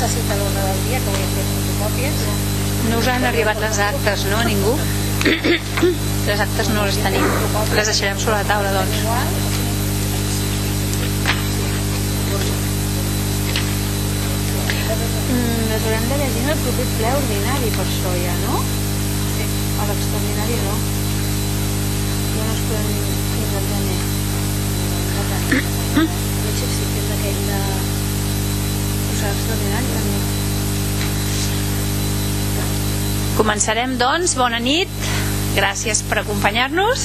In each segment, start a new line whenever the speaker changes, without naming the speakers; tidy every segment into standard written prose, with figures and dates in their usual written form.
necessita l'ordre del dia, que vull fer fotocòpies.
No us han arribat les actes, no, a ningú? Les actes no les tenim. Les deixarem sobre la taula, doncs. Les haurem de llegir en el proper ple ordinari, per això ja, no? Sí. A l'extraordinari no. Ja no es podem fins al gener.
L'exercici d'aquell de posar l'extraordinari també.
Començarem, doncs. Bona nit. Gràcies per acompanyar-nos.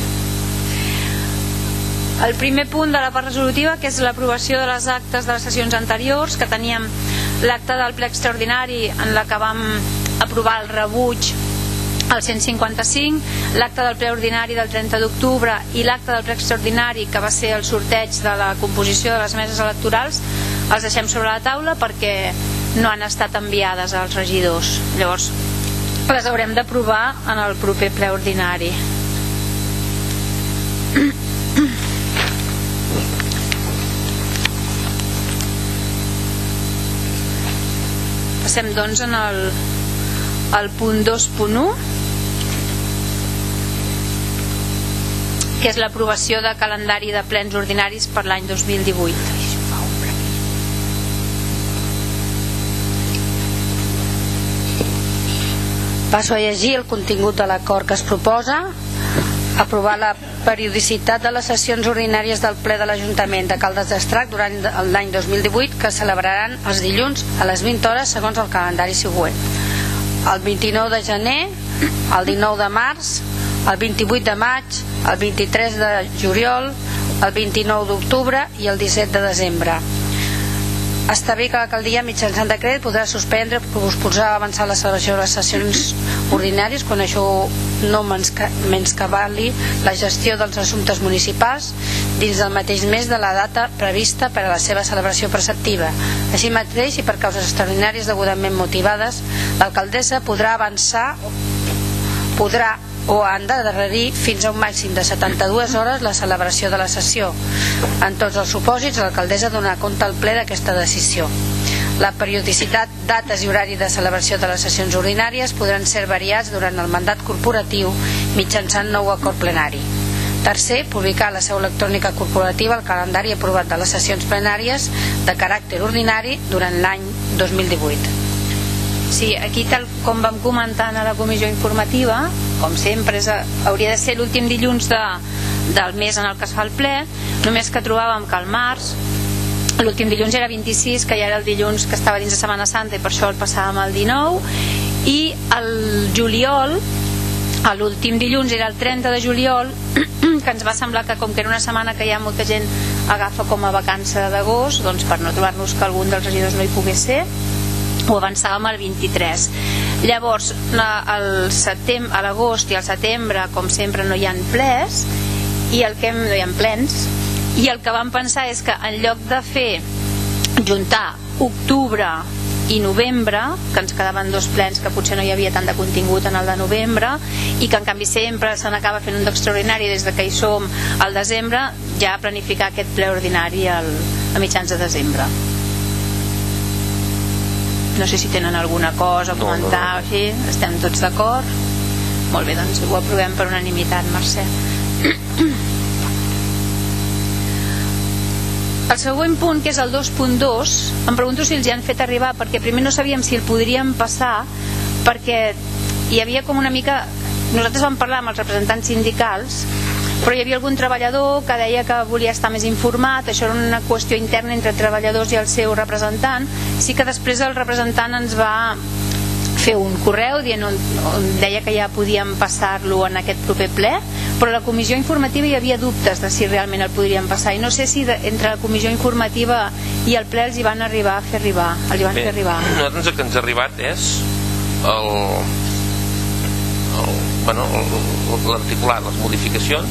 El primer punt de la part resolutiva, que és l'aprovació de les actes de les sessions anteriors, que teníem l'acte del ple extraordinari en la que vam aprovar el rebuig al 155, l'acte del ple ordinari del 30 d'octubre i l'acte del ple extraordinari que va ser el sorteig de la composició de les meses electorals, els deixem sobre la taula perquè no han estat enviades als regidors. Llavors les haurem d'aprovar en el proper ple ordinari. Passem doncs en el punt 2.1, que és l'aprovació de calendari de plens ordinaris per l'any 2018.
Passo a llegir el contingut de l'acord que es proposa. Aprovar la periodicitat de les sessions ordinàries del ple de l'Ajuntament de Caldes d'Estrac durant l'any 2018, que celebraran els dilluns a les 20 hores segons el calendari següent: el 29 de gener, el 19 de març, el 28 de maig, el 23 de juliol, el 29 d'octubre i el 17 de desembre. Està bé que l'alcaldia mitjançant decret podrà suspendre, posposar o avançar la celebració de les sessions ordinàries quan això no menyscabali la gestió dels assumptes municipals dins del mateix mes de la data prevista per a la seva celebració preceptiva. Així mateix, i per causes extraordinàries degudament motivades, l'alcaldessa podrà avançar, o han d'endarrerir fins a un màxim de 72 hores la celebració de la sessió. En tots els supòsits, l'alcaldessa donarà compte al ple d'aquesta decisió. La periodicitat, dates i horari de celebració de les sessions ordinàries podran ser variats durant el mandat corporatiu mitjançant nou acord plenari. Tercer, publicar a la seu electrònica corporativa el calendari aprovat de les sessions plenàries de caràcter ordinari durant l'any 2018.
Sí, aquí tal com vam comentar a la comissió informativa, com sempre hauria de ser l'últim dilluns del mes en el que es fa el ple, només que trobàvem que al març l'últim dilluns era 26, que ja era el dilluns que estava dins de Setmana Santa i per això el passàvem al 19, i el juliol l'últim dilluns era el 30 de juliol, que ens va semblar que com que era una setmana que ja molta gent agafa com a vacança d'agost, doncs per no trobar-nos que algun dels regidors no hi pogués ser, ho avançàvem al 23. Llavors a l'agost i al setembre, com sempre, no hi ha plens, i el que vam pensar és que en lloc de juntar octubre i novembre, que ens quedaven dos plens que potser no hi havia tant de contingut en el de novembre, i que en canvi sempre se n'acaba fent un d'extraordinari des de que hi som al desembre, ja planificar aquest ple ordinari a mitjans de desembre. No sé si tenen alguna cosa a comentar o així. Estem tots d'acord? Molt bé, doncs ho aprovem per unanimitat, Mercè. El següent punt, que és el 2.2, em pregunto si els hi han fet arribar, perquè primer no sabíem si el podríem passar, perquè hi havia com una mica... Nosaltres vam parlar amb els representants sindicals, però hi havia algun treballador que deia que volia estar més informat. Això era una qüestió interna entre treballadors i el seu representant. Sí que després el representant ens va fer un correu dient on deia que ja podíem passar-lo en aquest proper ple, però a la comissió informativa hi havia dubtes de si realment el podríem passar, i no sé si entre la comissió informativa i el ple els hi van arribar a fer arribar.
Nosaltres el que ens ha arribat és l'articulat, les modificacions,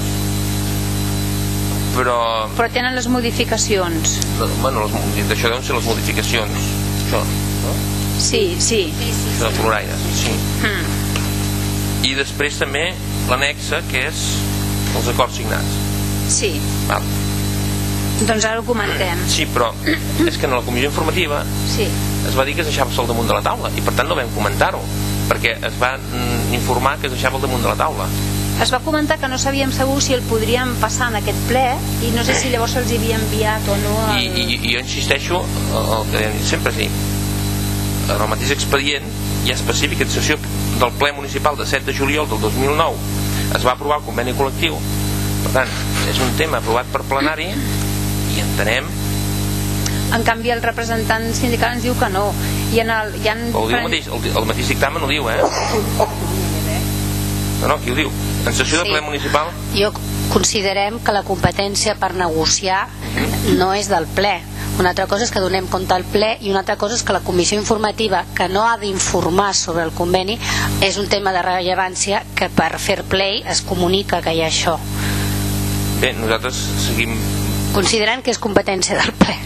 però
tenen les modificacions.
D'això deuen ser les modificacions, això, no?
Sí.
Això de Floraires, sí. I després també l'annexa, que és els acords signats.
Sí.
Val.
Doncs ara ho comentem.
Sí, però és que en la comissió informativa es va dir que es deixava al damunt de la taula i per tant no vam comentar-ho, perquè es va informar que es deixava al damunt de la taula.
Es va comentar que no sabíem segur si el podríem passar en aquest ple i no sé si llavors se'ls havia enviat o no
I jo insisteixo el que sempre sí, en el mateix expedient hi ha específica en sessió del ple municipal de 7 de juliol del 2009 es va aprovar el conveni col·lectiu. Per tant, és un tema aprovat per plenari i entenem.
En canvi el representant sindical ens diu que no i en el,
el mateix dictamen ho diu, No, qui ho diu? En sessió de ple municipal?
Jo considerem que la competència per negociar no és del ple. Una altra cosa és que donem compte al ple i una altra cosa és que la comissió informativa, que no ha d'informar sobre el conveni, és un tema de rellevància que per fair play es comunica que hi ha això.
Bé, nosaltres seguim...
Considerem que és competència del ple.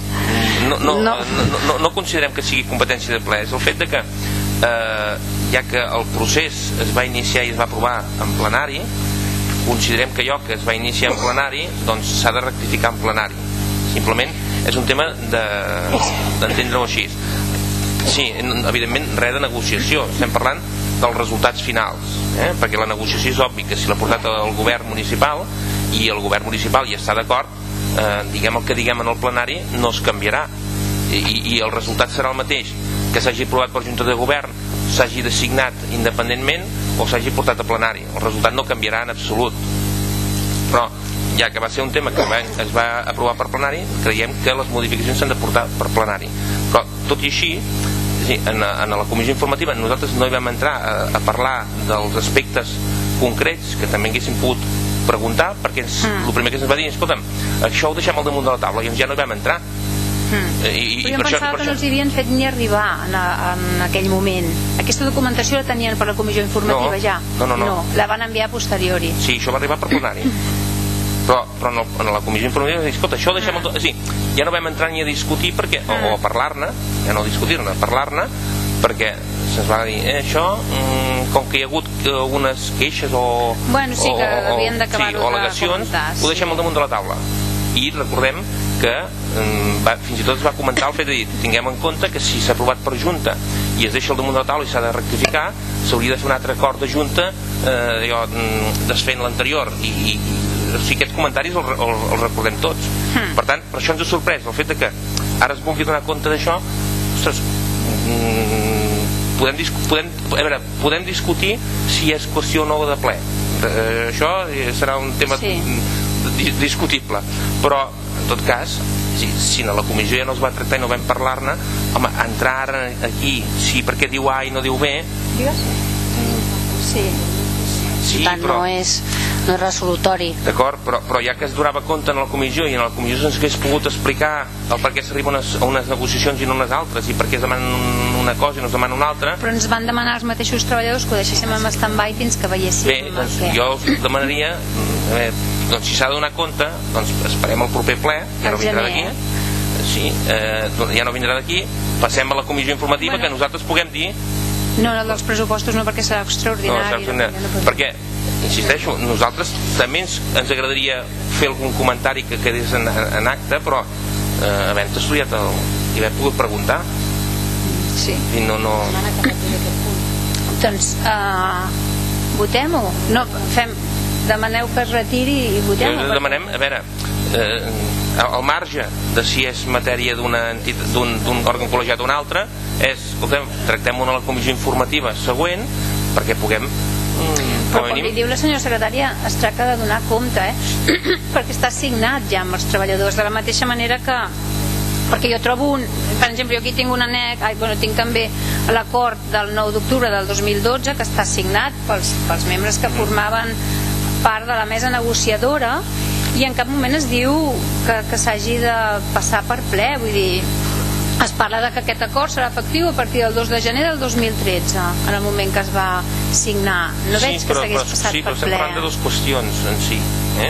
No considerem que sigui competència del ple. És el fet de que ja que el procés es va iniciar i es va aprovar en plenari, considerem que allò que es va iniciar en plenari doncs s'ha de rectificar en plenari. Simplement és un tema d'entendre-ho així. Sí, evidentment res de negociació, estem parlant dels resultats finals, perquè la negociació és obvi que si l'ha portat el govern municipal i el govern municipal hi està d'acord, diguem el que diguem en el plenari no es canviarà i el resultat serà el mateix que s'hagi aprovat per Junta de Govern, s'hagi designat independentment o s'hagi portat a plenari. El resultat no canviarà en absolut, però ja que va ser un tema que es va aprovar per plenari, creiem que les modificacions s'han de portar per plenari. Però tot i així, en la comissió informativa nosaltres no hi vam entrar a parlar dels aspectes concrets que també haguéssim pogut preguntar, perquè el primer que se'ns va dir, escolta'm, això ho deixem al damunt de la taula i ja no hi vam entrar.
Però jo pensava que no els havien fet ni arribar en aquell moment. Aquesta documentació la tenien per la comissió informativa ja? No, la van enviar a posteriori.
Sí, això va arribar per plenari. Però en la comissió informativa va dir, escolta, això ho deixem al... Ja no vam entrar ni a discutir perquè, o a parlar-ne, ja no discutir-ne, a parlar-ne, perquè se'ns va dir, això, com que hi ha hagut algunes queixes o al·legacions, ho deixem al damunt de la taula. I recordem que fins i tot es va comentar el fet de dir, tinguem en compte que si s'ha aprovat per Junta i es deixa al damunt de la taula i s'ha de rectificar, s'hauria de fer un altre acord de Junta desfent l'anterior i si aquests comentaris els recordem tots. Per tant, per això ens ha sorprès el fet que ara es vulgui donar compte d'això. Ostres, podem discutir si és qüestió o no de ple, això serà un tema discutible, però en tot cas si a la comissió ja no es va tractar i no vam parlar-ne, home, entrar ara aquí perquè diu A i no diu B,
sí, però no és resolutori.
D'acord, però ja que es donava compte en la comissió i en la comissió se'ns hagués pogut explicar el per què s'arriba a unes negociacions i no unes altres i per què es demanen una cosa i no es demana una altra.
Però ens van demanar els mateixos treballadors que ho deixéssim en stand-by fins que veiéssim.
Bé, doncs jo us demanaria, doncs si s'ha de donar compte, doncs esperem el proper ple, ja no vindrà d'aquí. Sí, ja no vindrà d'aquí, passem a la comissió informativa que nosaltres puguem dir.
No, el dels pressupostos no, perquè serà extraordinari.
Perquè, insisteixo, nosaltres també ens agradaria fer algun comentari que quedés en acte, però havent estudiat i haver pogut preguntar, i no...
Doncs votem-ho. Demaneu que es retiri i votem-ho.
Demanem, a veure, al marge de si és matèria d'un òrgan col·legiat o un altre, escoltem, tractem-ho a la comissió informativa següent perquè puguem...
Però com li diu la senyora secretària, es tracta de donar compte, perquè està assignat ja amb els treballadors, de la mateixa manera que... Perquè jo trobo per exemple, jo aquí tinc un annex, tinc també l'acord del 9 d'octubre del 2012 que està assignat pels membres que formaven part de la mesa negociadora i en cap moment es diu que s'hagi de passar per ple, vull dir, es parla de que aquest acord serà efectiu a partir del 2 de gener del 2013, en el moment que es va signar. No veig que s'hagués passat per ple.
Sí, però estem parlant de dues qüestions en si.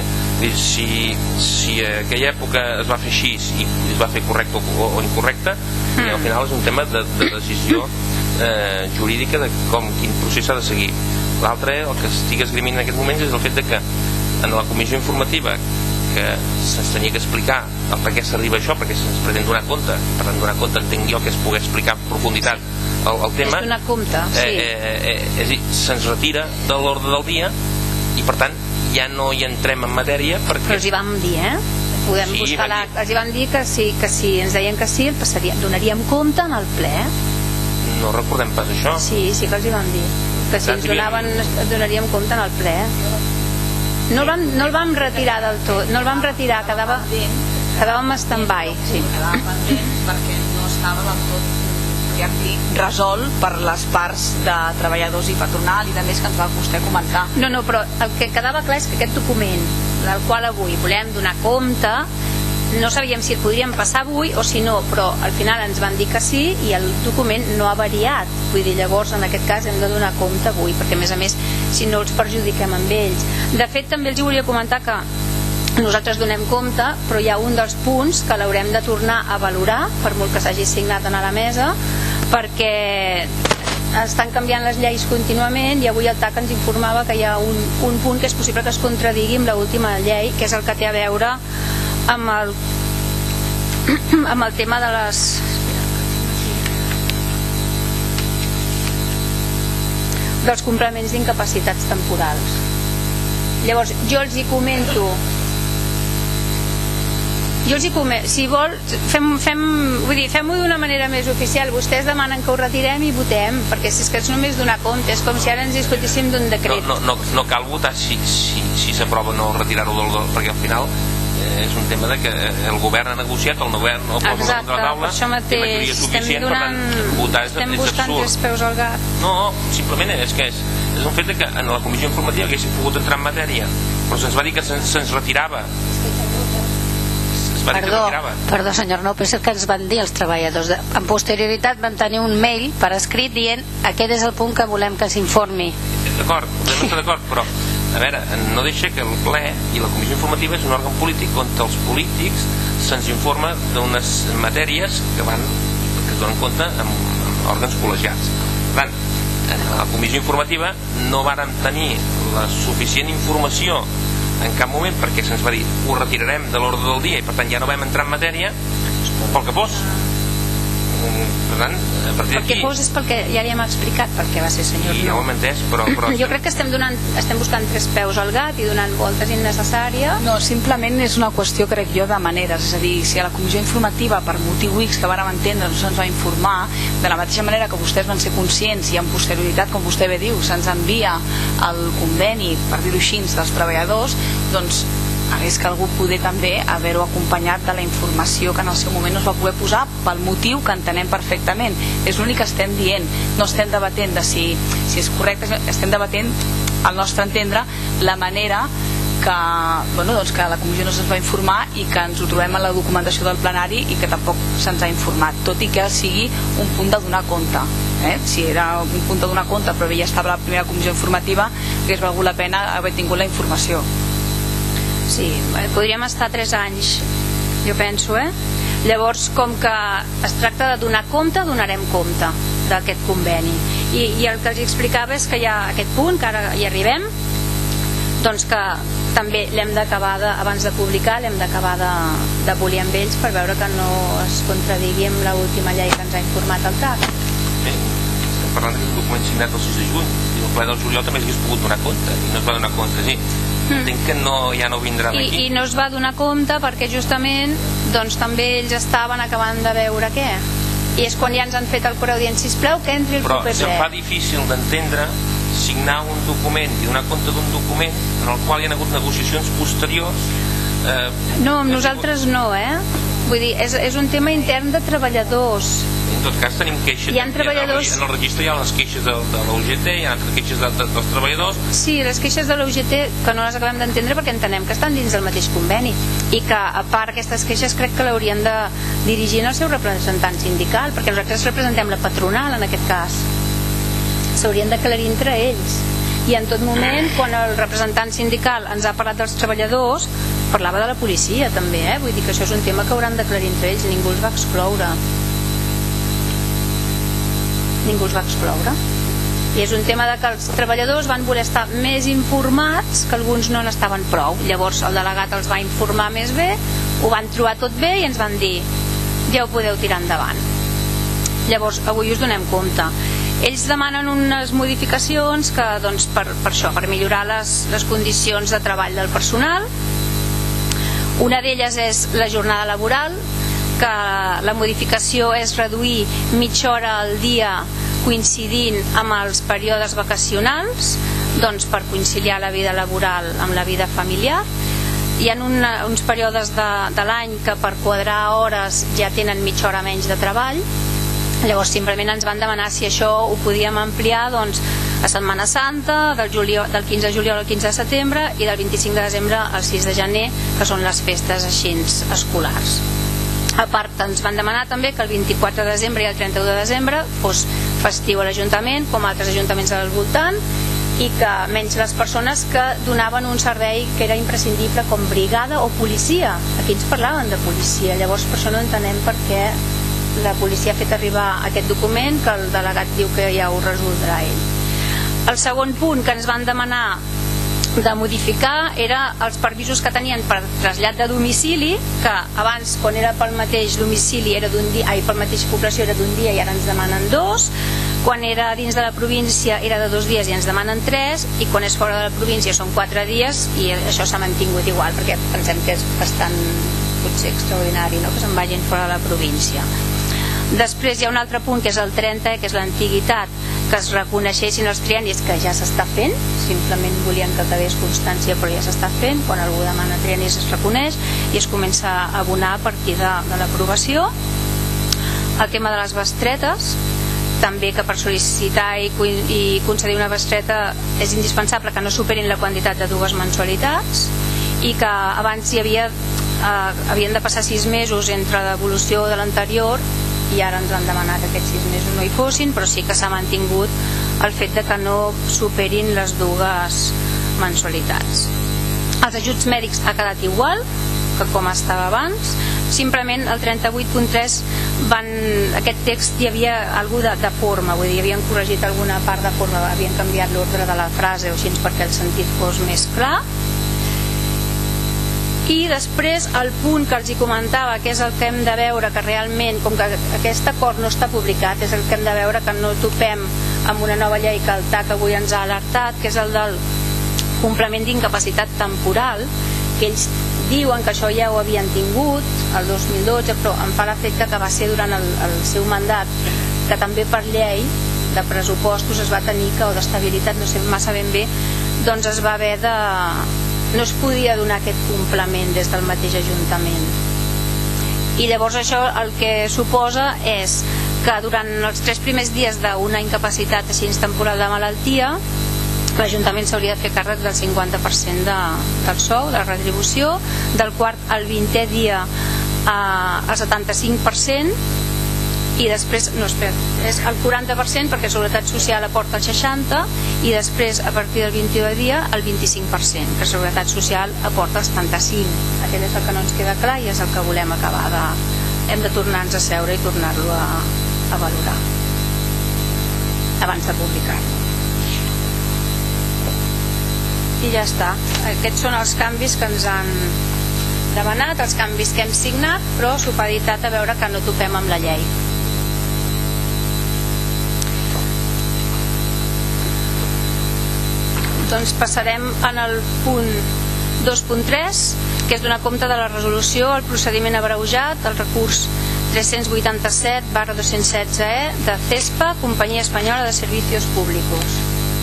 Si aquella època es va fer així i es va fer correcte o incorrecte, al final és un tema de decisió jurídica de quin procés s'ha de seguir. L'altre, el que estic esgrimint en aquests moments, és el fet de que en la comissió informativa que se'ns tenia que explicar per què s'arriba a això, perquè se'ns pretén donar compte, per tant donar compte entenc jo que és poder explicar en profunditat el tema.
És donar compte, sí.
És a dir, se'ns retira de l'ordre del dia i per tant ja no hi entrem en matèria perquè...
Però els hi vam dir, podem buscar els hi vam dir que si ens deien que sí, donaríem compte en el ple.
No recordem pas això.
Sí que els hi vam dir que si ens donaríem compte en el ple. No el vam retirar del tot, no el vam retirar, quedàvem en stand-by.
Quedàvem pendent perquè no estava del tot, podríem dir, resolt per les parts de treballadors i patronal i de més que ens va vostè comentar.
No, però el que quedava clar és que aquest document del qual avui volem donar compte, no sabíem si el podríem passar avui o si no, però al final ens van dir que sí i el document no ha variat. Vull dir, llavors en aquest cas hem de donar compte avui, perquè a més si no els perjudiquem amb ells. De fet també els volia comentar que nosaltres donem compte, però hi ha un dels punts que l'haurem de tornar a valorar, per molt que s'hagi signat a la mesa, perquè estan canviant les lleis contínuament i avui el TAC ens informava que hi ha un punt que és possible que es contradigui amb l'última llei, que és el que té a veure amb el tema de dels complements d'incapacitats temporals. Llavors jo els hi comento, si vol fem-ho d'una manera més oficial. Vostès demanen que ho retirem i votem, perquè si és que és només donar compte, és com si ara ens discutíssim d'un decret.
No cal votar si s'aprova no retirar-ho perquè al final és un tema de que el govern ha negociat, el govern no posa la contra la taula,
per això mateix estem buscant tres peus al gat.
No, simplement és que és un fet que en la comissió informativa haguéssim pogut entrar en matèria, però se'ns va dir que se'ns retirava.
Perdó, senyor López, el que ens van dir els treballadors. En posterioritat vam tenir un mail per escrit dient aquest és el punt que volem que s'informi.
D'acord, podem estar d'acord, però a veure, no deixa que el ple i la comissió informativa és un òrgan polític on els polítics se'ns informa d'unes matèries que es donen compte amb òrgans col·legiats. Per tant, en la comissió informativa no vàrem tenir la suficient informació en cap moment perquè se'ns va dir ho retirarem de l'ordre del dia i per tant ja no vam entrar en matèria pel que fos. Per tant, a partir d'aquí...
Perquè fos és perquè ja li hem explicat per què va ser, senyor.
Ja ho hem entès, però...
Jo crec que estem buscant tres peus al gat i donant voltes innecessàries.
No, simplement és una qüestió, crec jo, de maneres. És a dir, si a la comissió informativa, per motiu X que vàrem entendre, no se'ns va informar, de la mateixa manera que vostès van ser conscients i en posterioritat, com vostè bé diu, se'ns envia el conveni, per dir-ho així, dels treballadors, doncs hagués calgut poder també haver-ho acompanyat de la informació que en el seu moment no es va poder posar pel motiu que entenem perfectament. És l'únic que estem dient, no estem debatent de si és correcte, estem debatent, al nostre entendre, la manera que la comissió no se'ns va informar i que ens ho trobem en la documentació del plenari i que tampoc se'ns ha informat, tot i que sigui un punt de donar compte. Si era un punt de donar compte però ja estava la primera comissió informativa, hagués valgut la pena haver tingut la informació.
Sí, podríem estar 3 anys, jo penso, Llavors, com que es tracta de donar compte, donarem compte d'aquest conveni. I el que els explicava és que hi ha aquest punt, que ara hi arribem, doncs que també l'hem d'acabar, abans de publicar, l'hem d'acabar de polir amb ells per veure que no es contradigui amb l'última llei que ens ha informat el TAC.
Bé, estem parlant d'aquest document signat el 6 de juny, i el ple del juliol també s'hagués pogut donar compte, i no es va donar compte, sí. Entenc que ja no vindrà aquí.
I no es va donar compte perquè justament doncs també ells estaven acabant de veure què. I és quan ja ens han fet el correu dient sisplau que entri el proper ple.
Però se'm fa difícil d'entendre signar un document i donar compte d'un document en el qual hi ha hagut negociacions posteriors.
No, amb nosaltres no, Vull dir, és un tema intern de treballadors.
En tot cas tenim queixes.
Hi ha treballadors...
En el registre hi ha les queixes de l'UGT, hi ha altres queixes dels treballadors.
Sí, les queixes de l'UGT que no les acabem d'entendre perquè entenem que estan dins del mateix conveni i que a part aquestes queixes crec que l'haurien de dirigir al seu representant sindical, perquè nosaltres representem la patronal en aquest cas. S'haurien d'aclarir entre ells. I en tot moment, quan el representant sindical ens ha parlat dels treballadors, parlava de la policia també, vull dir que això és un tema que hauran d'aclarir entre ells, ningú els va excloure. i és un tema de que els treballadors van voler estar més informats, que alguns no n'estaven prou. Llavors el delegat els va informar més bé, ho van trobar tot bé i ens van dir ja ho podeu tirar endavant. Llavors avui us donem compte. Ells demanen unes modificacions que, doncs, per això, per millorar les condicions de treball del personal. Una d'elles és la jornada laboral, que la modificació és reduir mitja hora al dia coincidint amb els períodes vacacionals, doncs per conciliar la vida laboral amb la vida familiar. Hi ha uns períodes de l'any que per quadrar hores ja tenen mitja hora menys de treball. Llavors simplement ens van demanar si això ho podíem ampliar, doncs, a Setmana Santa, del 15 de juliol al 15 de setembre i del 25 de desembre al 6 de gener, que són les festes així escolars. A part, ens van demanar també que el 24 de desembre i el 31 de desembre fos festiu a l'Ajuntament, com altres ajuntaments del voltant, i que menys les persones que donaven un servei que era imprescindible, com brigada o policia. Aquí ens parlaven de policia, llavors per això no entenem per què la policia ha fet arribar aquest document, que el delegat diu que ja ho resoldrà ell. El segon punt que ens van demanar de modificar era els permisos que tenien per trasllat de domicili, que abans, quan era pel mateix domicili, era d'un dia, pel mateix població era d'un dia i ara ens demanen 2, quan era dins de la província era de 2 dies i ens demanen 3, i quan és fora de la província són 4 dies, i això s'ha mantingut igual, perquè pensem que és bastant, potser extraordinari, no?, que se'n vagin fora de la província. Després hi ha un altre punt, que és el 30, que és l'antiguitat, que es reconeixessin els triennis, que ja s'està fent, simplement volien que quedés constància, però ja s'està fent. Quan algú demana triennis es reconeix i es comença a abonar a partir de l'aprovació. El tema de les bestretes, també, que per sol·licitar i concedir una bestreta és indispensable que no superin la quantitat de 2 mensualitats, i que abans havien de passar 6 mesos entre l'evolució de l'anterior, i ara ens van demanar que aquests 6 mesos no hi fossin, però sí que s'ha mantingut el fet de que no superin les 2 mensualitats. Els ajuts mèdics ha quedat igual que com estava abans, simplement el 38.3 aquest text hi havia alguna de forma, vull dir, havien corregit alguna part de forma, havien canviat l'ordre de la frase o així perquè el sentit fos més clar. I després el punt que els hi comentava, que és el que hem de veure, que realment, com que aquest acord no està publicat, és el que hem de veure que no topem amb una nova llei que el TAC avui ens ha alertat, que és el del complement d'incapacitat temporal, que ells diuen que això ja ho havien tingut el 2012, però em fa l'efecte que va ser durant el seu mandat, que també per llei de pressupostos es va tenir que, o d'estabilitat, no sé massa ben bé, doncs es va haver de... no es podia donar aquest complement des del mateix Ajuntament. I llavors això el que suposa és que durant els 3 primers dies d'una incapacitat així temporal de malaltia, l'Ajuntament s'hauria de fer càrrec del 50% del sou, de la retribució, del quart al 20è dia al 75%, i després, no, espera, és el 40% perquè Seguretat Social aporta el 60%, i després a partir del 21è dia el 25%, que Seguretat Social aporta el 75%. Aquest és el que no ens queda clar i és el que volem acabar de... hem de tornar-nos a seure i tornar-lo a valorar abans de publicar-lo. I ja està. Aquests són els canvis que ens han demanat, els canvis que hem signat, però supeditat a veure que no topem amb la llei. Doncs passarem en el punt 2.3, que és donar compte de la resolució, el procediment abreujat, el recurs 387/216E de CESPA, Companyia Espanyola de Servicios Públicos.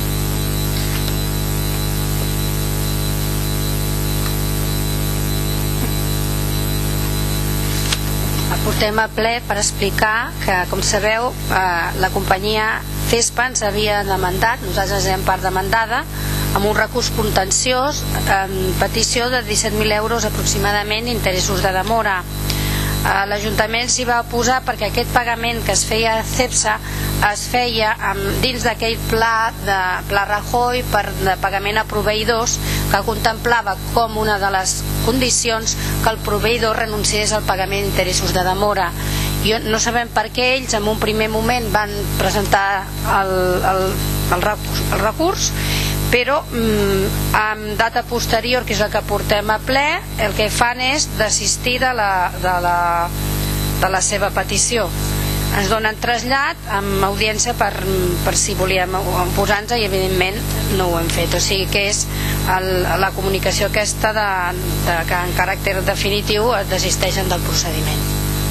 Portem a ple per explicar que, com sabeu, la companyia CESPA ens havia demandat, nosaltres érem part demandada, amb un recurs contenciós en petició de 17.000 euros aproximadament interessos de demora. L'Ajuntament s'hi va oposar perquè aquest pagament que es feia a CEPSA es feia dins d'aquell pla Rajoy de pagament a proveïdors, que contemplava com una de les condicions que el proveïdor renunciés al pagament d'interessos de demora. No sabem per què ells en un primer moment van presentar el recurs, però amb data posterior, que és el que portem a ple, el que fan és desistir de la seva petició. Ens donen trasllat amb audiència per si volíem oposar-nos, i evidentment no ho hem fet. O sigui que és la comunicació aquesta que en caràcter definitiu es desisteixen del procediment.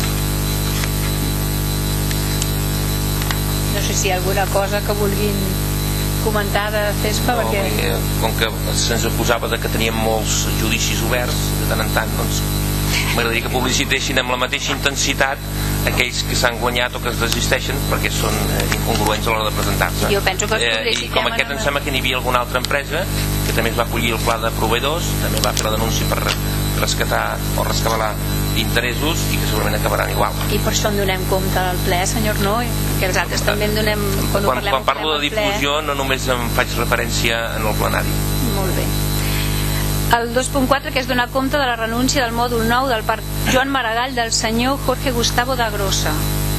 No sé si hi ha alguna cosa que vulguin comentar de CESPA, perquè...
Com que se'ns acusava que teníem molts judicis oberts, de tant en tant, doncs m'agradaria que publicitessin amb la mateixa intensitat aquells que s'han guanyat o que es desisteixen, perquè són incongruents a l'hora de presentar-se.
Jo penso que
I com aquest em sembla que n'hi havia alguna altra empresa que també es va acollir el pla de proveïdors, també va fer la denúncia per rescatar o rescabalar interessos, i que segurament acabaran igual.
I per això en donem compte al ple, senyor No, que els altres també en donem...
Quan parlo de difusió no només em faig referència en el plenari.
Molt bé. El 2.4, que és donar compte de la renúncia del mòdul 9 del Parc Joan Maragall del senyor Jorge Gustavo da Grossa.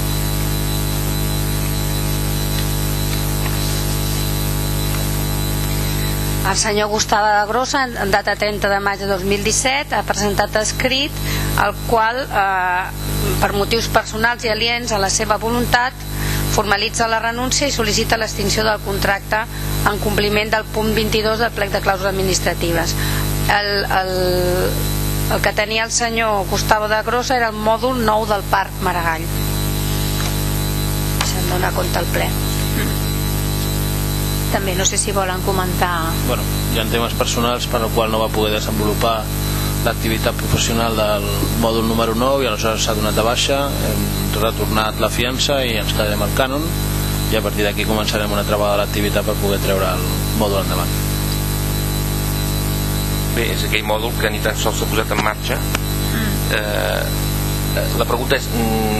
El senyor Gustavo da Grossa, en data 30 de maig de 2017, ha presentat escrit el qual, per motius personals i aliens a la seva voluntat, formalitza la renúncia i sol·licita l'extinció del contracte en compliment del punt 22 del plec de clàusules administratives. El que tenia el senyor Gustavo da Grossa era el mòdul 9 del Parc Maragall. Se'n dona compte al ple.
També no sé si volen comentar...
Bueno, hi ha temes personals per al qual no va poder desenvolupar l'activitat professional del mòdul número 9 i aleshores s'ha donat de baixa, hem retornat la fiança i ens quedarem al cànon, i a partir d'aquí començarem una altra vegada l'activitat per poder treure el mòdul endavant.
Bé, és aquell mòdul que ni tan sols s'ha posat en marxa. La pregunta és,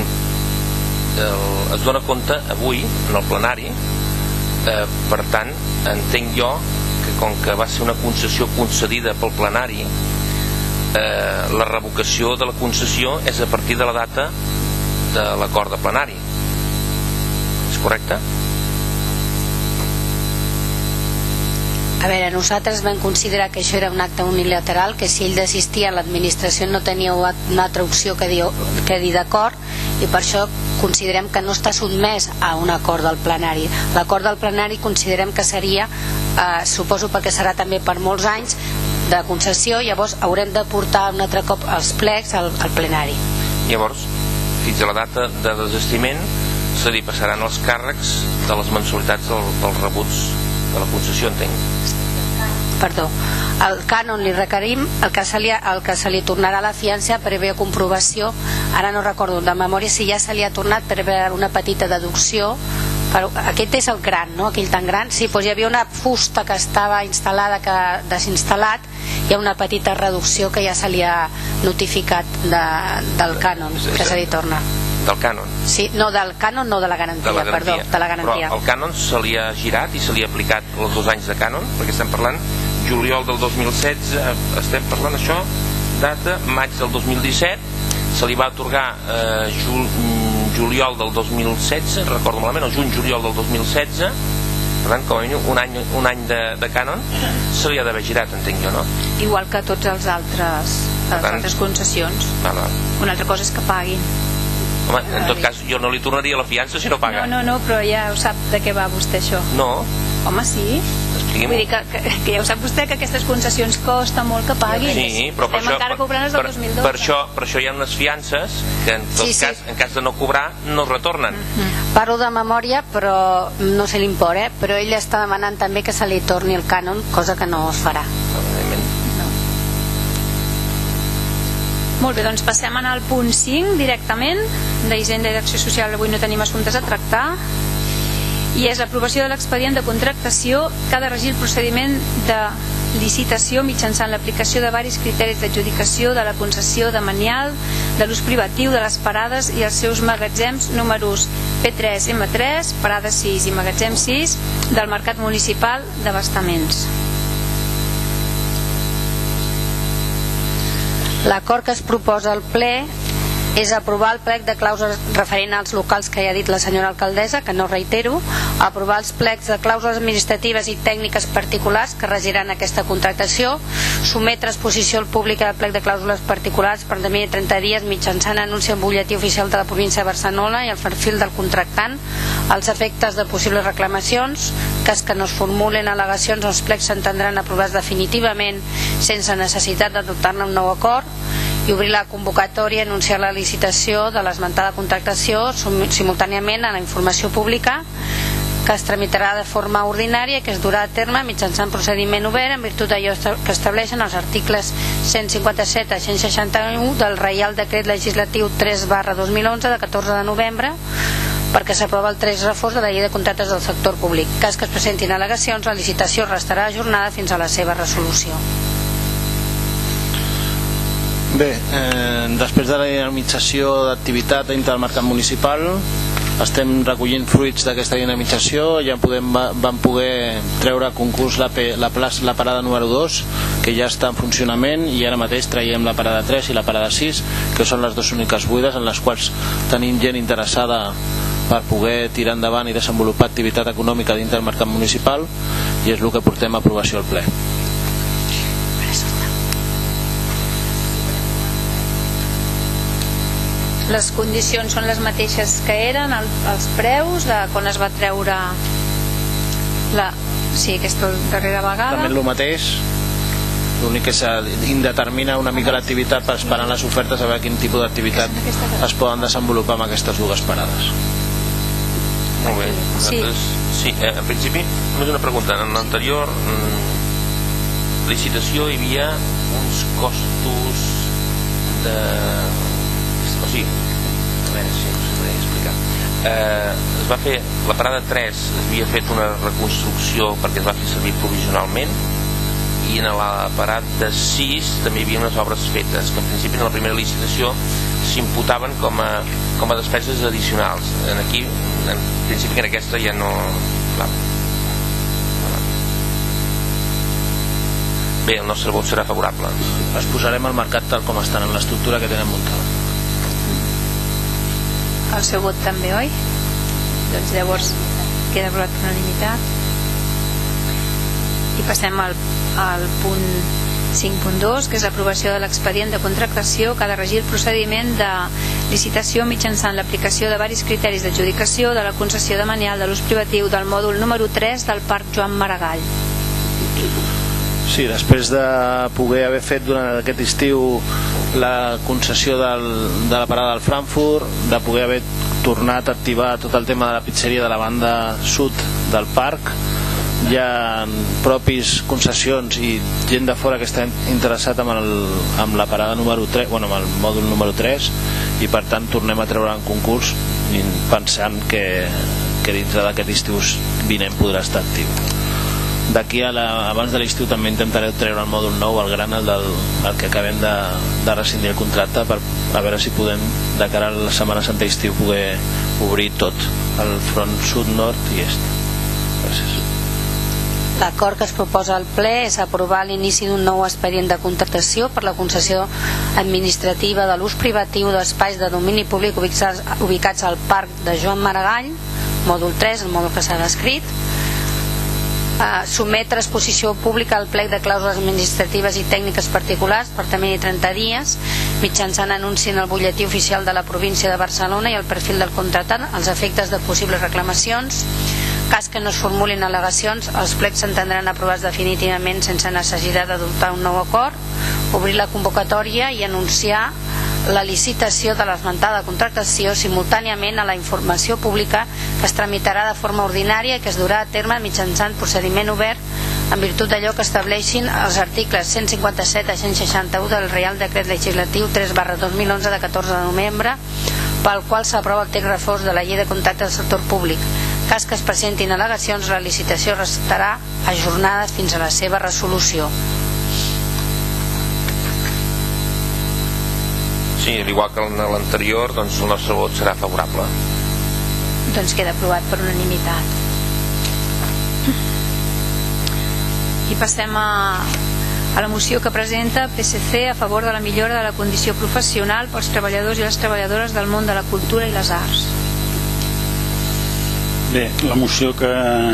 es dona compte avui en el plenari, per tant entenc jo que com que va ser una concessió concedida pel plenari, la revocació de la concessió és a partir de la data de l'acord de plenari. És correcte?
A veure, nosaltres vam considerar que això era un acte unilateral, que si ell desistia l'administració no tenia una altra opció que dir d'acord, i per això considerem que no està sotmès a un acord del plenari. L'acord del plenari considerem que seria, suposo perquè serà també per molts anys de concessió, llavors haurem de portar un altre cop els plecs al plenari.
Llavors, fins a la data de desistiment se li passaran els càrrecs de les mensualitats dels rebuts de la concessió, entenc.
Perdó, el cànon li requerim el que se li tornarà la fiança per haver comprovació, ara no recordo de memòria si ja se li ha tornat per haver una petita deducció, però aquest és el gran, no? Aquell tan gran, sí, doncs hi havia una fusta que estava instal·lada que desinstal·lat, hi ha una petita reducció que ja se li ha notificat del cànon, que se li torna.
Del cànon?
Sí, no, del cànon no, de la garantia, perdó, de la garantia.
Però el cànon se li ha girat i se li ha aplicat els 2 anys de cànon, perquè estem parlant juliol del 2016, estem parlant això, data maig del 2017, se li va atorgar juliol del 2016, recordo malament, o juny-juliol del 2016, per tant, com a mínim un any de cànon se li ha d'haver girat, entenc jo, no?
Igual que tots les altres concessions. Una altra cosa és que paguin.
Home, en tot cas, jo no li tornaria la fiança si no paga.
No, però ja ho sap de què va vostè això.
No.
Home, sí.
Expliqui'm.
Vull dir que ja ho sap vostè, que aquestes concessions costa molt que paguin.
Sí, però per això,
encara cobrant des del 2012.
per això hi ha unes fiances que en tot cas, en cas de no cobrar, no es retornen.
Parlo de memòria, però no sé l'import, però ell està demanant també que se li torni el cànon, cosa que no es farà.
Molt bé, doncs passem al punt 5 directament. D'Hisenda i d'Acció Social avui no tenim assumptes a tractar, i és l'aprovació de l'expedient de contractació que ha de regir el procediment de licitació mitjançant l'aplicació de varis criteris d'adjudicació de la concessió de manial de l'ús privatiu de les parades i els seus magatzems números P3, M3, parada 6 i magatzem 6 del Mercat Municipal d'Abastaments.
L'acord que es proposa al ple és aprovar el plec de clàusules referent als locals que ja ha dit la senyora alcaldessa, que no reitero, aprovar els plecs de clàusules administratives i tècniques particulars que regiran aquesta contractació, sometre a exposició al públic el plec de clàusules particulars per termini de 30 dies mitjançant anunci en butlletí oficial de la província de Barcelona i el perfil del contractant als efectes de possibles reclamacions, cas que no es formulen al·legacions, els plecs s'entendran aprovats definitivament sense necessitat d'adoptar-ne un nou acord, i obrir la convocatòria i anunciar la licitació de l'esmentada contractació simultàniament a la informació pública, que es tramitarà de forma ordinària i que es durà a terme mitjançant procediment obert en virtut d'allò que estableixen els articles 157 a 161 del Reial Decret Legislatiu 3/2011 de 14 de novembre, perquè s'aprova el 3 reforç de la llei de contractes del sector públic. Cas que es presentin al·legacions, la licitació restarà ajornada fins a la seva resolució.
Bé, després de la dinamització d'activitat dintre del mercat municipal, estem recollint fruits d'aquesta dinamització. Ja vam poder treure a concurs la parada número 2, que ja està en funcionament, i ara mateix traiem la parada 3 i la parada 6, que són les dues úniques buides en les quals tenim gent interessada per poder tirar endavant i desenvolupar activitat econòmica dintre del mercat municipal, i és el que portem a aprovació al ple.
Les condicions són les mateixes que eren, els preus de quan es va treure aquesta darrera vegada.
També el mateix, l'únic que s'indetermina una mica l'activitat per esperar les ofertes a veure quin tipus d'activitat es poden desenvolupar amb aquestes dues parades.
Molt bé. Sí, en principi, només una pregunta. En l'anterior licitació hi havia uns costos de... O sigui, a veure si us podria explicar. Es va fer, la parada 3 es havia fet una reconstrucció perquè es va fer servir provisionalment, i en la parada 6 també hi havia unes obres fetes que en principi en la primera licitació s'imputaven com a despeses addicionals. Aquí, en principi, en aquesta ja no... Bé, el nostre vot serà favorable.
Les posarem al mercat tal com estan en l'estructura que tenen muntada.
El seu vot també, oi? Doncs llavors queda aprovat per unanimitat. I passem al punt 5.2, que és l'aprovació de l'expedient de contractació que ha de regir el procediment de licitació mitjançant l'aplicació de varis criteris d'adjudicació de la concessió demanial de l'ús privatiu del mòdul número 3 del Parc Joan Maragall.
Sí, després de poder haver fet durant aquest estiu la concessió de la parada del Frankfurt, de poder haver tornat a activar tot el tema de la pizzeria de la banda sud del parc, hi ha propis concessions i gent de fora que està interessat amb la parada número 3, amb el mòdul número 3, i per tant tornem a treure en concurs pensant que dintre d'aquest estiu vinent podrà estar actiu. D'aquí abans de l'estiu també intentaré treure el mòdul nou, el gran, el que acabem de rescindir el contracte, per a veure si podem, de cara a la Setmana Santa i estiu, poder obrir tot el front sud, nord i est. Gràcies.
L'acord que es proposa al ple és aprovar l'inici d'un nou expedient de contractació per la concessió administrativa de l'ús privatiu d'espais de domini públic ubicats al Parc de Joan Maragall, mòdul 3, el mòdul que s'ha descrit. Sometre a exposició pública el plec de clàusules administratives i tècniques particulars per termini de 30 dies mitjançant anunci en el butlletí oficial de la província de Barcelona i el perfil del contractant als efectes de possibles reclamacions. Cas que no es formulin al·legacions, els plecs s'entendran aprovats definitivament sense necessitat d'adoptar un nou acord, obrir la convocatòria i anunciar la licitació de l'esmentada contractació simultàniament a la informació pública, que es tramitarà de forma ordinària i que es durà a terme mitjançant procediment obert en virtut d'allò que estableixin els articles 157 a 161 del Reial Decret Legislatiu 3/2011 de 14 de novembre, pel qual s'aprova el text reforç de la llei de contractes del sector públic. Cas que es presentin al·legacions, la licitació restarà ajornada fins a la seva resolució.
Sí, igual que en l'anterior, doncs el nostre vot serà favorable.
Doncs queda aprovat per unanimitat. I passem a a la moció que presenta PSC a favor de la millora de la condició professional pels treballadors i les treballadores del món de la cultura i les arts.
Bé, la moció que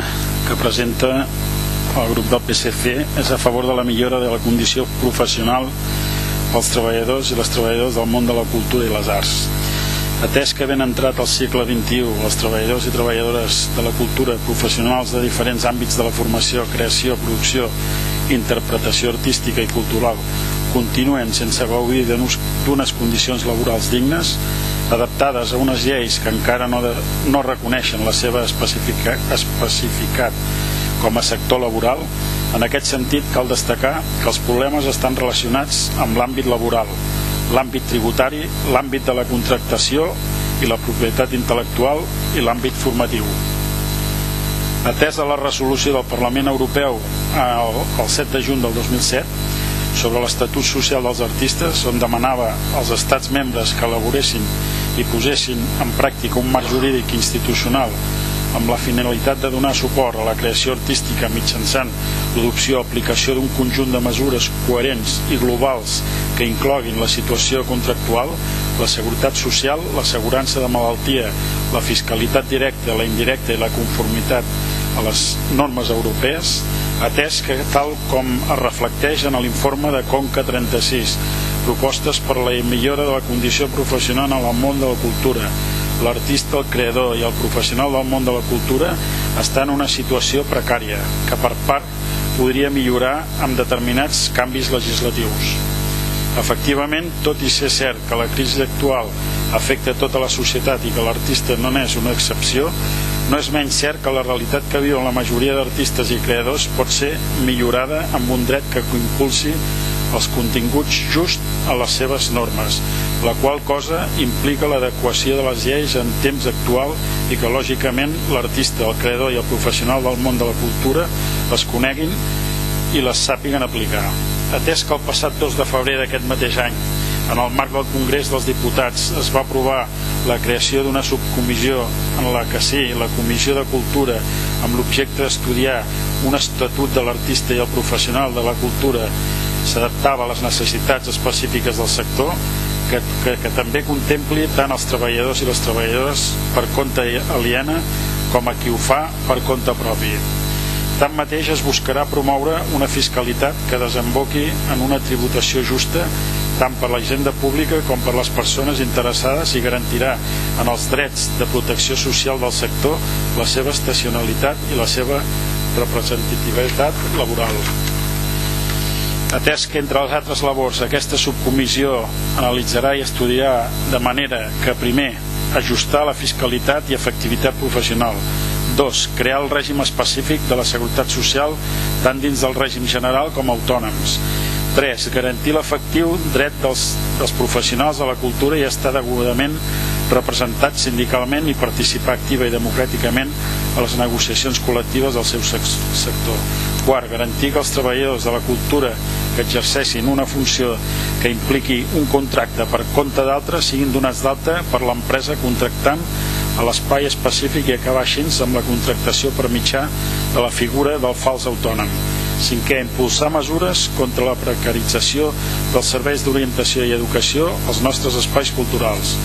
presenta el grup del PSC és a favor de la millora de la condició professional pels treballadors i les treballadores del món de la cultura i les arts. Atès que ben entrat al segle XXI, els treballadors i treballadores de la cultura, professionals de diferents àmbits de la formació, creació, producció, interpretació artística i cultural, continuen sense gaudir d'unes condicions laborals dignes, adaptades a unes lleis que encara no reconeixen la seva especificitat com a sector laboral. En aquest sentit, cal destacar que els problemes estan relacionats amb l'àmbit laboral, l'àmbit tributari, l'àmbit de la contractació i la propietat intel·lectual i l'àmbit formatiu. Atès a la resolució del Parlament Europeu el 7 de juny del 2007 sobre l'Estatut Social dels Artistes, on demanava als estats membres que elaboressin i posessin en pràctica un marc jurídic institucional amb la finalitat de donar suport a la creació artística mitjançant l'adopció o aplicació d'un conjunt de mesures coherents i globals que incloguin la situació contractual, la seguretat social, l'assegurança de malaltia, la fiscalitat directa, la indirecta i la conformitat a les normes europees, atès que, tal com es reflecteix en l'informe de Conca 36, propostes per a la millora de la condició professional en el món de la cultura, l'artista, el creador i el professional del món de la cultura està en una situació precària que per part podria millorar amb determinats canvis legislatius. Efectivament, tot i ser cert que la crisi actual afecta tota la societat i que l'artista no n'és una excepció, no és menys cert que la realitat que viuen la majoria d'artistes i creadors pot ser millorada amb un dret que impulsi els continguts just a les seves normes, la qual cosa implica l'adequació de les lleis en temps actual i que lògicament l'artista, el creador i el professional del món de la cultura les coneguin i les sàpiguen aplicar. Atès que el passat 2 de febrer d'aquest mateix any, en el marc del Congrés dels Diputats, es va aprovar la creació d'una subcomissió en la que la Comissió de Cultura, amb l'objecte d'estudiar un estatut de l'artista i el professional de la cultura s'adaptava a les necessitats específiques del sector, que també contempli tant els treballadors i les treballadores per compte aliena com a qui ho fa per compte propi. Tanmateix es buscarà promoure una fiscalitat que desemboqui en una tributació justa tant per la hisenda pública com per les persones interessades i garantirà en els drets de protecció social del sector la seva estacionalitat i la seva representativitat laboral. Atès que, entre les altres labors, aquesta subcomissió analitzarà i estudiarà de manera que, primer, ajustar la fiscalitat i efectivitat professional, 2. Crear el règim específic de la seguretat social tant dins del règim general com autònoms, 3. Garantir l'efectiu dret dels professionals de la cultura i estar degudament representats sindicalment i participar activa i democràticament a les negociacions col·lectives del seu sector. 4. Garantir que els treballadors de la cultura que exerceixin una funció que impliqui un contracte per compte d'altres siguin donats d'alta per l'empresa contractant a l'espai específic i acabar així amb la contractació per mitjà de la figura del fals autònom. 5. Impulsar mesures contra la precarització dels serveis d'orientació i educació als nostres espais culturals.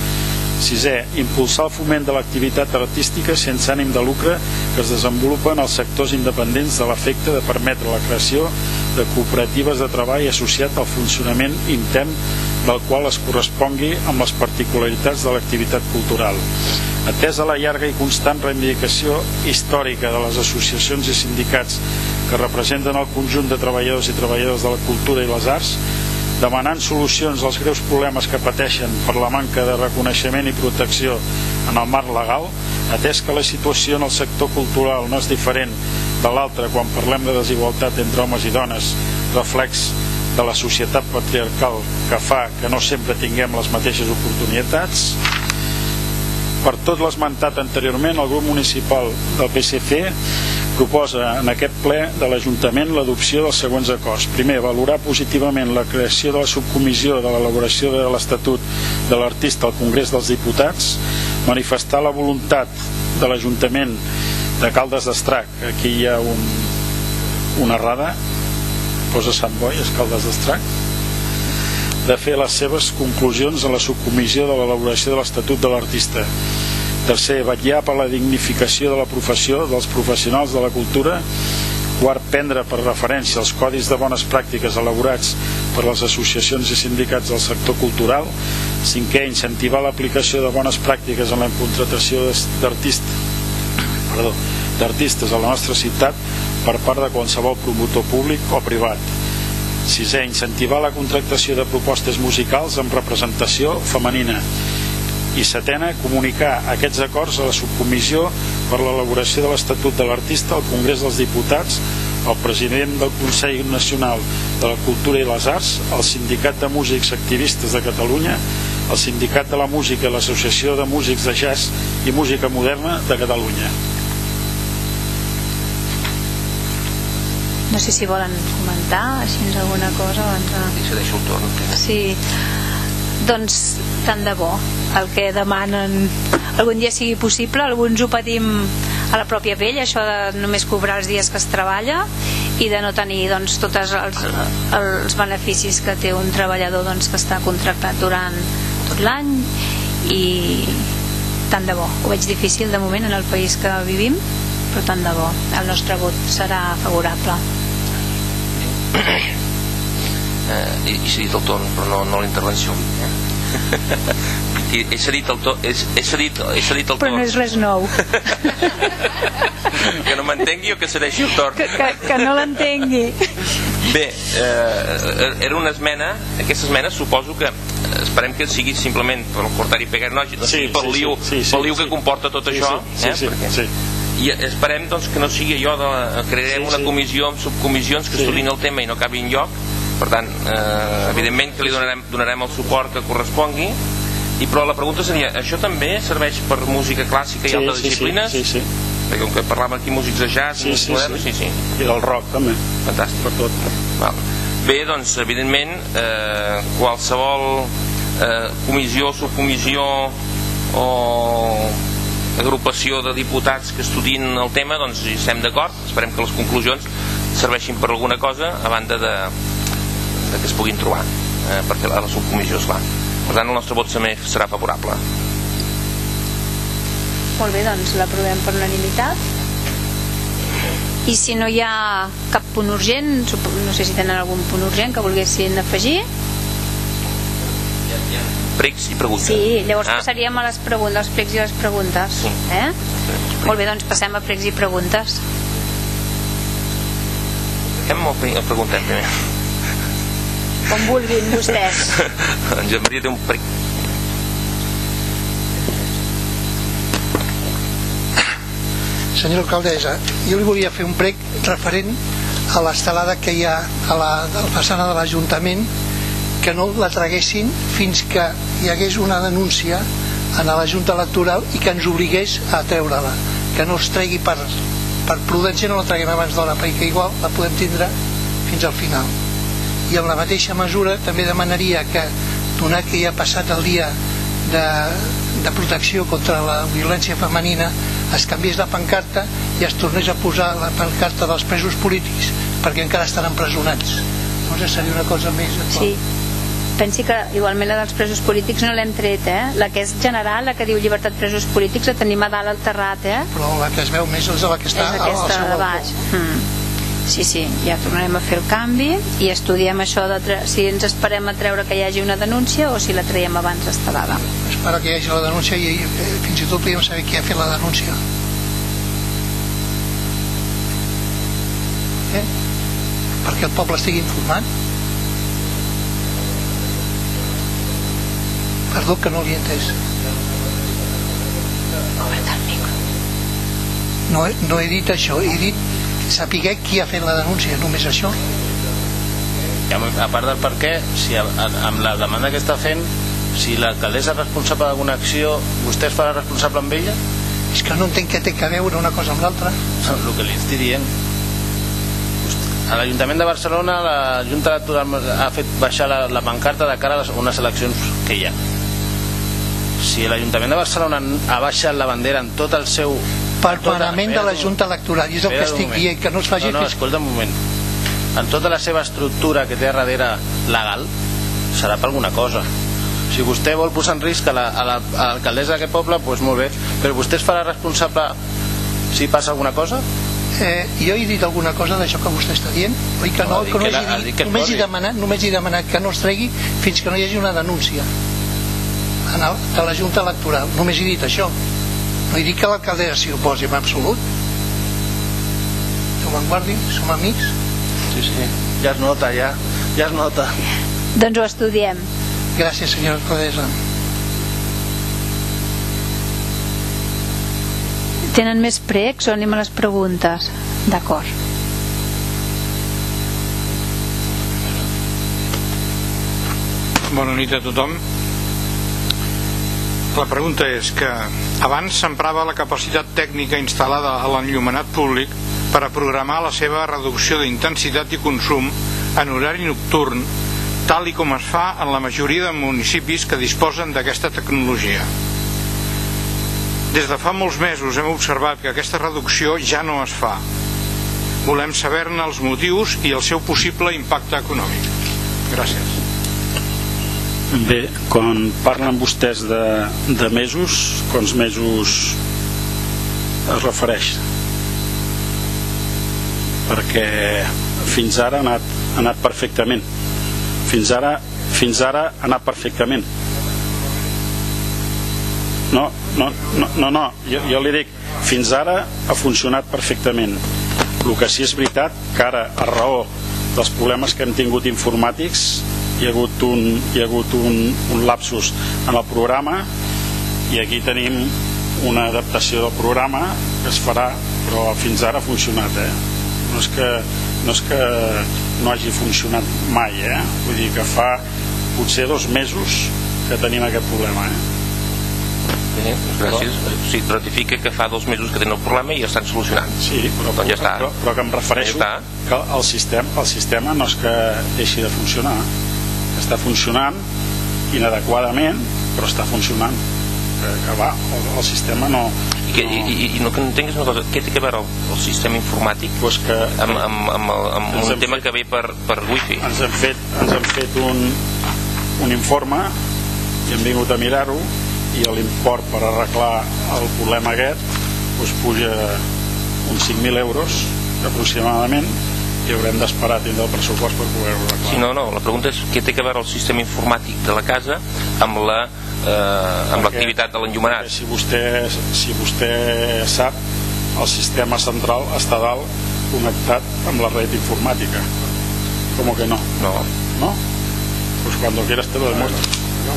6. Impulsar el foment de l'activitat artística sense ànim de lucre que es desenvolupa en els sectors independents de l'efecte de permetre la creació de cooperatives de treball associat al funcionament intern del qual es correspongui amb les particularitats de l'activitat cultural. Atès a la llarga i constant reivindicació històrica de les associacions i sindicats que representen el conjunt de treballadors i treballadores de la cultura i les arts, demanant solucions als greus problemes que pateixen per la manca de reconeixement i protecció en el marc legal, atès que la situació en el sector cultural no és diferent de l'altra quan parlem de desigualtat entre homes i dones, reflex de la societat patriarcal que fa que no sempre tinguem les mateixes oportunitats. Per tot l'esmentat anteriorment, el grup municipal del PSC proposa en aquest ple de l'Ajuntament l'adopció dels següents acords. Primer, valorar positivament la creació de la subcomissió de l'elaboració de l'Estatut de l'Artista al Congrés dels Diputats, manifestar la voluntat de l'Ajuntament de Caldes d'Estrac, aquí hi ha una errada, posa Sant Boi, Escaldes d'Estrac, de fer les seves conclusions a la subcomissió de l'elaboració de l'Estatut de l'Artista. Tercer, vetllar per la dignificació de la professió dels professionals de la cultura. Quart, prendre per referència els codis de bones pràctiques elaborats per les associacions i sindicats del sector cultural. Cinquè, incentivar l'aplicació de bones pràctiques en la contratació d'artistes a la nostra ciutat per part de qualsevol promotor públic o privat. Sisè, incentivar la contractació de propostes musicals amb representació femenina. I setena, comunicar aquests acords a la subcomissió per l'elaboració de l'Estatut de l'Artista al Congrés dels Diputats, al president del Consell Nacional de la Cultura i les Arts, al Sindicat de Músics Activistes de Catalunya, al Sindicat de la Música i l'Associació de Músics de Jazz i Música Moderna de Catalunya.
No sé si volen comentar així alguna cosa abans de...
I se deixa el torn.
Sí, doncs tant de bo el que demanen algun dia sigui possible. Alguns ho patim a la pròpia pell, això de només cobrar els dies que es treballa i de no tenir doncs, tots els beneficis que té un treballador doncs, que està contractat durant tot l'any. I tant de bo, ho veig difícil de moment en el país que vivim, però tant de bo el nostre vot serà favorable.
I s'ha dit el torn, però no la intervenció. He cedit el torn.
Però no és res nou.
Que no m'entengui o que cedeixi el torn?
Que no l'entengui.
Bé, era una esmena. Aquesta esmena suposo que esperem que sigui simplement per cortar i pegar, no sigui pel liu que comporta tot això. I esperem doncs, que no sigui allò de crearem una comissió amb subcomissions que estudin el tema i no acabi enlloc. Per tant, evidentment que li donarem el suport que correspongui. Però la pregunta seria, això també serveix per música clàssica i altres disciplines?
Sí.
Perquè com que parlàvem aquí músics de jazz, sí.
I del rock també.
Fantàstic.
Per tot.
Bé, doncs, evidentment, qualsevol comissió, subcomissió o agrupació de diputats que estudin el tema, doncs hi estem d'acord. Esperem que les conclusions serveixin per alguna cosa a banda de que es puguin trobar per fer la subcomissió, esclar. Per tant, el nostre vot serà favorable.
Molt bé, doncs l'aprovem per unanimitat. I si no hi ha cap punt urgent, no sé si tenen algun punt urgent que volguessin afegir.
Pregs i preguntes.
Sí, llavors passaríem a les preguntes, els pregs i les preguntes. Molt bé, doncs passem a pregs i preguntes.
Fem o preguntem primer?
Com vulguin vostès.
En Josep Maria té un prec.
Senyora alcaldessa, jo li volia fer un prec referent a l'estelada que hi ha a la façana de l'Ajuntament, que no la traguessin fins que hi hagués una denúncia a la Junta Electoral i que ens obligués a treure-la, que no es tregui per prudència, no la traguem abans d'hora, perquè igual la podem tindre fins al final. I en la mateixa mesura també demanaria que, donat que ja ha passat el dia de protecció contra la violència femenina, es canviés la pancarta i es tornés a posar la pancarta dels presos polítics, perquè encara estan empresonats. Llavors seria una cosa més actual.
Sí. Pensi que igualment la dels presos polítics no l'hem tret, la que és general, la que diu llibertat presos polítics, la tenim a dalt al terrat,
Però la que es veu més és la que està al seu
de baix. Sí, ja tornarem a fer el canvi i estudiem això si ens esperem a treure que hi hagi una denúncia o si la traiem abans instal·lada.
Espero que hi hagi la denúncia i fins i tot podríem saber qui ha fet la denúncia. Perquè el poble estigui informat. Perdó, que no l'he entès. No he dit això, he dit saber qui ha fet la denúncia, només això.
A part del per què, si amb la demanda que està fent, si l'alcaldessa és responsable d'alguna acció, vostè es farà responsable amb ella?
És que no entenc què té a veure una cosa amb l'altra.
El que li estic dient. A l'Ajuntament de Barcelona la Junta Electoral ha fet baixar la pancarta de cara a unes eleccions que hi ha. Si l'Ajuntament de Barcelona ha baixat la bandera en tot el seu...
Per pagament de la Junta Electoral, i és el que estic dient, que no es faci...
No, escolta un moment. en tota la seva estructura que té a darrere legal, serà per alguna cosa. Si vostè vol posar en risc a l'alcaldessa d'aquest poble, doncs molt bé, però vostè es farà responsable si passa alguna cosa?
Jo he dit alguna cosa d'això que vostè està dient? Oi que no? Només he demanat que no es tregui fins que no hi hagi una denúncia de la Junta Electoral. Només he dit això. No he dit que l'alcaldessa s'hi oposi en absolut. No me'n guardi, som amics.
Sí, ja es nota, ja es nota.
Doncs ho estudiem.
Gràcies, senyora alcaldessa.
Tenen més pregs o anem a les preguntes? D'acord.
Bona nit a tothom. La pregunta és que abans s'emprava la capacitat tècnica instal·lada a l'enllumenat públic per a programar la seva reducció d'intensitat i consum en horari nocturn, tal i com es fa en la majoria de municipis que disposen d'aquesta tecnologia. Des de fa molts mesos hem observat que aquesta reducció ja no es fa. Volem saber-ne els motius i el seu possible impacte econòmic. Gràcies.
Bé, quan parlen vostès de mesos, quants mesos es refereix? Perquè fins ara ha anat perfectament. Fins ara ha anat perfectament. No, jo li dic, fins ara ha funcionat perfectament. El que sí és veritat que ara, a raó dels problemes que hem tingut informàtics, hi ha hagut un lapsus en el programa i aquí tenim una adaptació del programa que es farà, però fins ara ha funcionat. No és que no hagi funcionat mai, vull dir que fa potser 2 mesos que tenim aquest problema.
Gràcies. Sí, ratifica que fa 2 mesos que tenen el problema i estan solucionant.
Sí, però que em refereixo que el sistema no és que deixi de funcionar, està funcionant inadequadament, però està funcionant, que va, el sistema no...
I no que entenguis una cosa, què té a veure el sistema informàtic amb un tema que ve per wifi?
Ens han fet un informe i hem vingut a mirar-ho i l'import per arreglar el problema aquest puja uns 5.000 euros aproximadament i haurem d'esperar a tindre el pressupost per poder-ho arreglar.
Sí, no, la pregunta és què té a veure el sistema informàtic de la casa amb l'activitat de l'enllumenat.
Si vostè sap, el sistema central està dalt connectat amb la red informàtica. ¿Cómo que no?
No.
Pues cuando quieras te lo demuestro.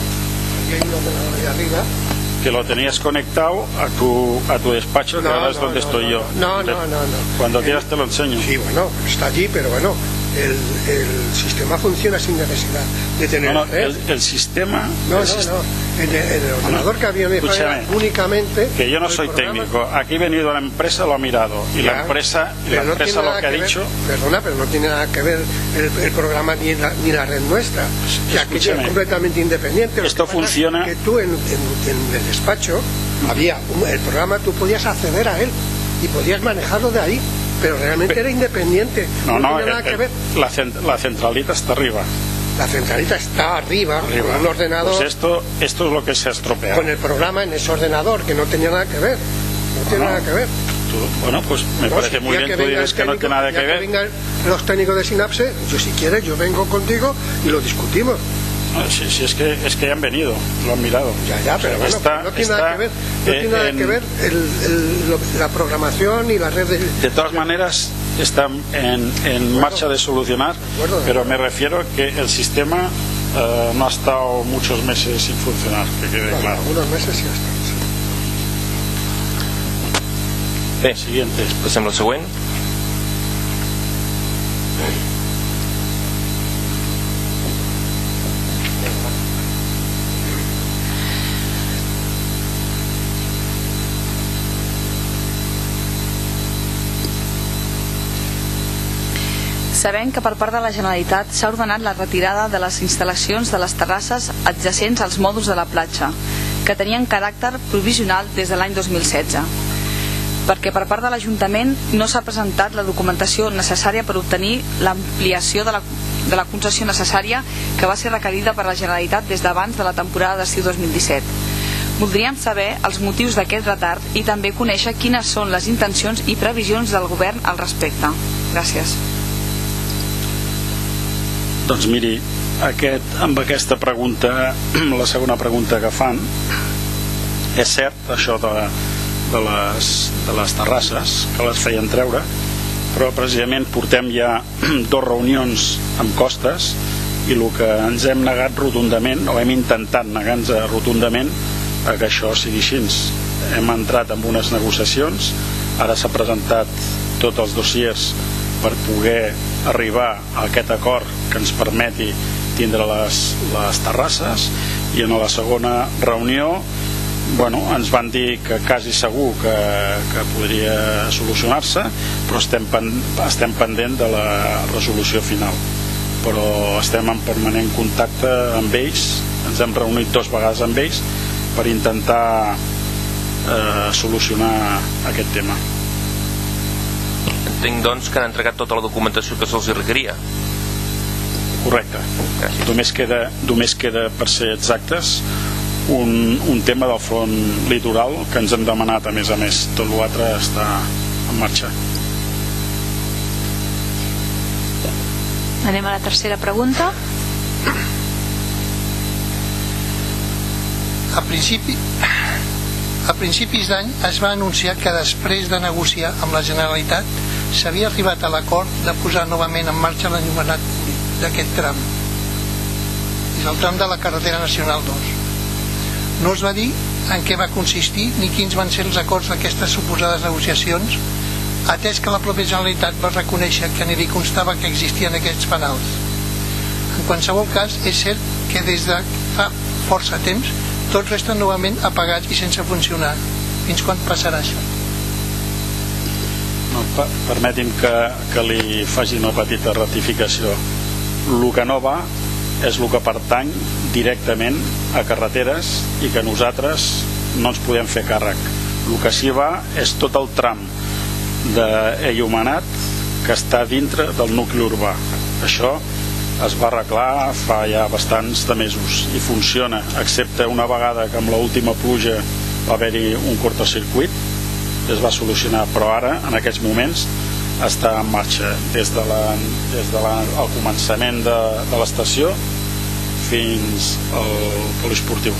Que lo tenías conectado a tu despacho, que ahora es donde estoy yo.
No.
Cuando quieras te lo enseño.
Sí, bueno, está allí, pero bueno, el sistema funciona sin necesidad de tener
el sistema.
El ordenador que había me falla únicamente.
Que yo no soy técnico. Aquí he venido a la empresa, lo ha mirado y la empresa lo que ha dicho.
Perdona, pero no tiene nada que ver el programa ni la red nuestra. Que aquello es completamente independiente.
Esto funciona.
Que tú en el despacho había el programa, tú podías acceder a él y podías manejarlo de ahí, pero realmente era independiente. No tiene nada que ver.
La centralita está arriba.
La centralita está arriba. Con un ordenador.
Pues esto es lo que se ha estropeado.
Con el programa en ese ordenador, que no tenía nada que ver. No tiene nada que ver.
Bueno, pues me parece muy bien. Tú dices que no tiene nada que ver.
Que vengan los técnicos de Synapse, yo si quieres, yo vengo contigo y lo discutimos.
Si es que ya han venido, lo han mirado.
Ya, pero bueno, no tiene nada que ver. No tiene nada que ver la programación y la red
de todas maneras está en marcha de solucionar, pero me refiero que el sistema no ha estado muchos meses sin funcionar, que quede claro.
Algunos meses sí ha estado.
Bé, passem al següent.
Sabem que per part de la Generalitat s'ha ordenat la retirada de les instal·lacions de les terrasses adjacents als mòduls de la platja, que tenien caràcter provisional des de l'any 2016. perquè per part de l'Ajuntament no s'ha presentat la documentació necessària per obtenir l'ampliació de la concessió necessària que va ser requerida per la Generalitat des d'abans de la temporada d'estiu 2017. Voldríem saber els motius d'aquest retard i també conèixer quines són les intencions i previsions del govern al respecte. Gràcies.
Doncs miri, amb aquesta pregunta, la segona pregunta que fan, és cert això de les terrasses que les feien treure, però precisament portem ja 2 reunions amb Costes i el que ens hem negat rotundament, o hem intentat negar-nos rotundament a que això sigui així. Hem entrat en unes negociacions, ara s'ha presentat tots els dossiers per poder arribar a aquest acord que ens permeti tindre les terrasses, i en la segona reunió ens van dir que quasi segur que podria solucionar-se, però estem pendent de la resolució final. Però estem en permanent contacte amb ells, ens hem reunit 2 vegades amb ells per intentar solucionar aquest tema.
Entenc, doncs, que han entregat tota la documentació que se'ls requeria.
Correcte. Només queda, per ser exactes, un tema del front litoral que ens hem demanat, a més. Tot l'altre està en marxa.
Anem a la tercera pregunta.
A principis d'any es va anunciar que després de negociar amb la Generalitat s'havia arribat a l'acord de posar novament en marxa l'enllumenat d'aquest tram. És el tram de la carretera nacional 2. No es va dir en què va consistir ni quins van ser els acords d'aquestes suposades negociacions, atès que la pròpia Generalitat va reconèixer que ni li constava que existien aquests fanals. En qualsevol cas, és cert que des de fa força temps tots resten novament apagats i sense funcionar. Fins quan passarà això?
Permeti'm que li faci una petita rectificació. El que no va és el que pertany directament a carreteres i que nosaltres no ens podem fer càrrec. El que sí va és tot el tram d'Enllumenat que està dintre del nucli urbà. Això es va arreglar fa ja bastants de mesos i funciona, excepte una vegada que amb l'última pluja va haver-hi un cortocircuit, es va solucionar, però ara, en aquests moments, està en marxa des del començament de l'estació fins al poliesportiu.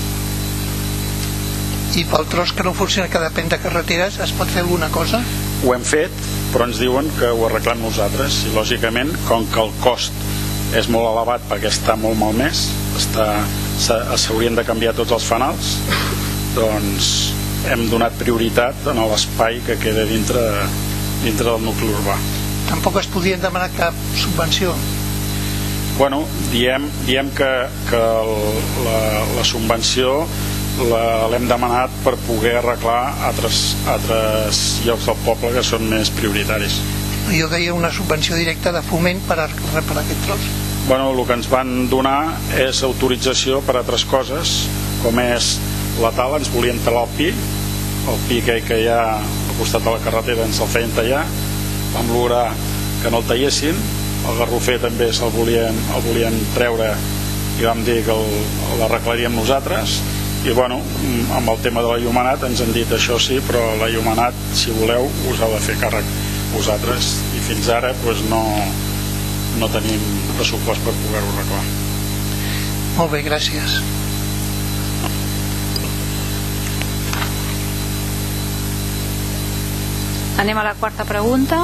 I pel tros que no funciona, que depèn de carreteres, es pot fer alguna cosa?
Ho hem fet, però ens diuen que ho arreglem nosaltres, i lògicament, com que el cost és molt elevat perquè està molt malmès, s'haurien de canviar tots els fanals, doncs hem donat prioritat en l'espai que queda dintre del nucli urbà.
Tampoc es podien demanar cap subvenció?
Bueno, diem que la subvenció l'hem demanat per poder arreglar altres llocs del poble que són més prioritaris.
Jo deia una subvenció directa de foment per reparar aquest tros.
Bueno, el que ens van donar és autorització per a altres coses, com és la tala. Ens volien talar el pi que hi ha al costat de la carretera ens el feien tallar, vam lograr que no el tallessin, el garrofer també el volien treure i vam dir que l'arreglaríem nosaltres, i bueno, amb el tema de l'enllumenat ens han dit això sí, però l'enllumenat, si voleu, us heu de fer càrrec vosaltres, i fins ara no tenim pressupost per poder-ho arreglar.
Molt bé, gràcies.
Anem a la quarta pregunta.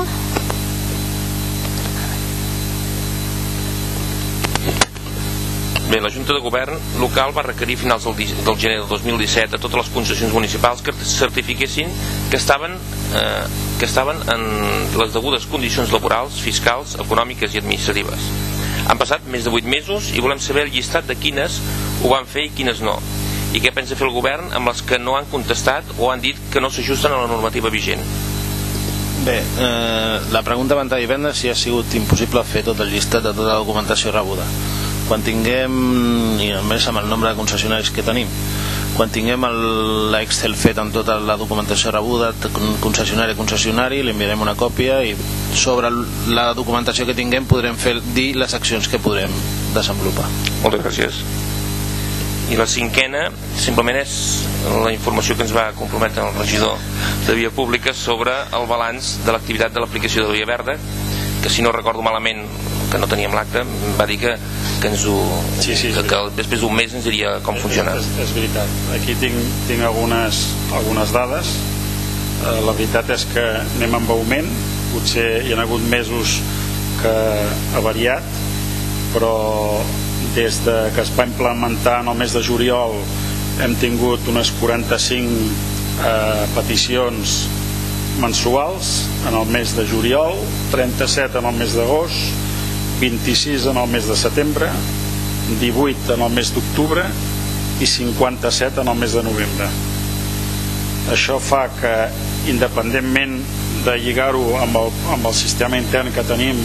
Bé, la Junta de Govern local va requerir a finals del gener del 2017 a totes les concessions municipals que certifiquessin que estaven en les degudes condicions laborals, fiscals, econòmiques i administratives. Han passat més de 8 mesos i volem saber el llistat de quines ho van fer i quines no, i què pensa fer el govern amb les que no han contestat o han dit que no s'ajusten a la normativa vigent.
Bé, la pregunta va entrar divendres i ha sigut impossible fer tot el llistat de tota la documentació rebuda. Quan tinguem, i a més amb el nombre de concessionaris que tenim, Quan tinguem l'Excel fet amb tota la documentació rebuda, concessionari, li enviarem una còpia i sobre la documentació que tinguem podrem dir les accions que podrem desenvolupar.
Moltes gràcies. I la cinquena simplement és la informació que ens va comprometre el regidor de Via Pública sobre el balanç de l'activitat de l'aplicació de Via Verda, que si no recordo malament, que no teníem l'acte, va dir que ens ho...
Sí,
que després d'un mes ens diria com funciona.
És veritat. Aquí tinc algunes dades. La veritat és que anem amb augment, potser hi ha hagut mesos que ha variat, però des que es va implementar en el mes de juliol hem tingut unes 45 peticions mensuals en el mes de juliol, 37 en el mes d'agost, 26 en el mes de setembre, 18 en el mes d'octubre i 57 en el mes de novembre. Això fa que, independentment de lligar-ho amb el sistema intern que tenim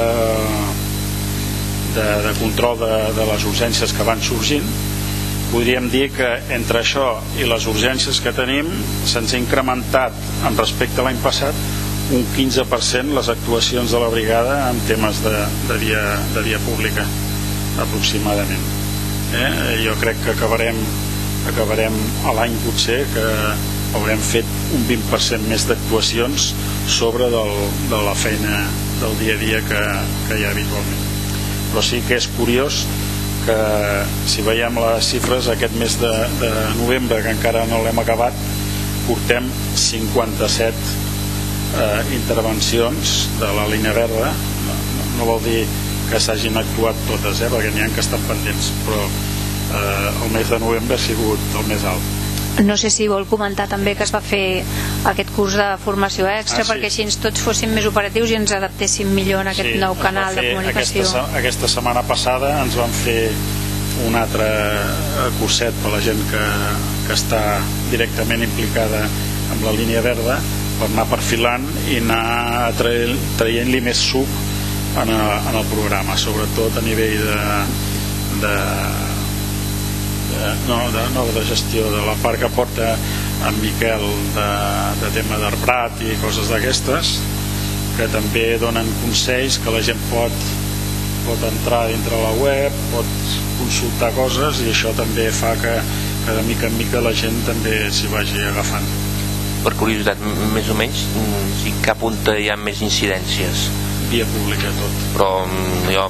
de control de les urgències que van sorgint, podríem dir que entre això i les urgències que tenim se'ns ha incrementat en respecte a l'any passat un 15% les actuacions de la brigada en temes de via pública aproximadament. Jo crec que acabarem a l'any potser que haurem fet un 20% més d'actuacions sobre de la feina del dia a dia que hi ha habitualment. Però sí que és curiós que si veiem les xifres aquest mes de novembre, que encara no l'hem acabat, portem 57 intervencions de la línia verda. No vol dir que s'hagin actuat totes, perquè n'hi ha que estan pendents, però el mes de novembre ha sigut el més alt.
No sé si vol comentar també que es va fer aquest curs de formació extra perquè així tots fóssim més operatius i ens adaptéssim millor en aquest nou canal de comunicació.
Aquesta setmana passada ens van fer un altre curset per la gent que està directament implicada amb la línia verda, per anar perfilant i anar traient-li més suc en el programa, sobretot a nivell de gestió de la part que porta en Miquel de tema d'arbrat i coses d'aquestes, que també donen consells que la gent pot entrar dintre la web, pot consultar coses, i això també fa que de mica en mica la gent també s'hi vagi agafant.
Per curiositat, més o menys, si cap on hi ha més incidències?
Via pública tot.
Però allò...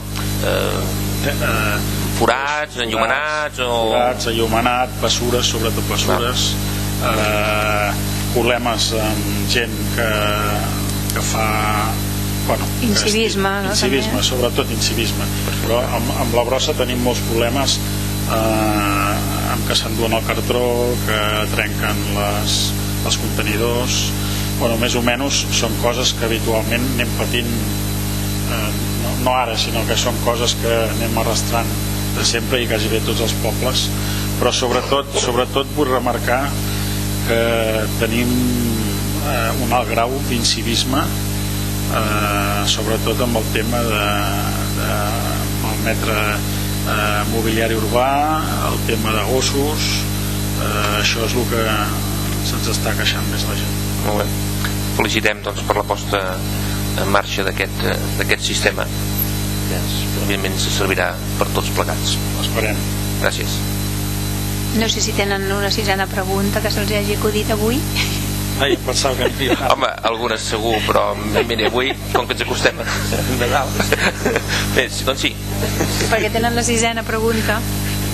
forats, enllumenats o...
Forats, enllumenat, bessures, sobretot bessures, problemes amb gent que fa...
Incivisme, no?
Incivisme, sobretot incivisme. Però amb la brossa tenim molts problemes amb que s'enduen el cartró, que trenquen els contenidors. Més o menys són coses que habitualment anem patint, no ara, sinó que són coses que anem arrastrant de sempre i quasi bé tots els pobles. Però sobretot vull remarcar que tenim un alt grau d'incivisme, sobretot amb el tema del metre mobiliari urbà, el tema de gossos. Això és el que se'ns està queixant més la gent.
Molt bé. Felicitem per la posta en marxa d'aquest sistema, que evidentment se servirà per tots plegats.
Esperem.
Gràcies.
No sé si tenen una sisena pregunta que se'ls hagi acudit avui.
Ai, em pensava que n'hi havia.
Home, algunes segur, però mira, avui, com que ens acostem a Nadal, doncs sí.
Perquè tenen la sisena pregunta.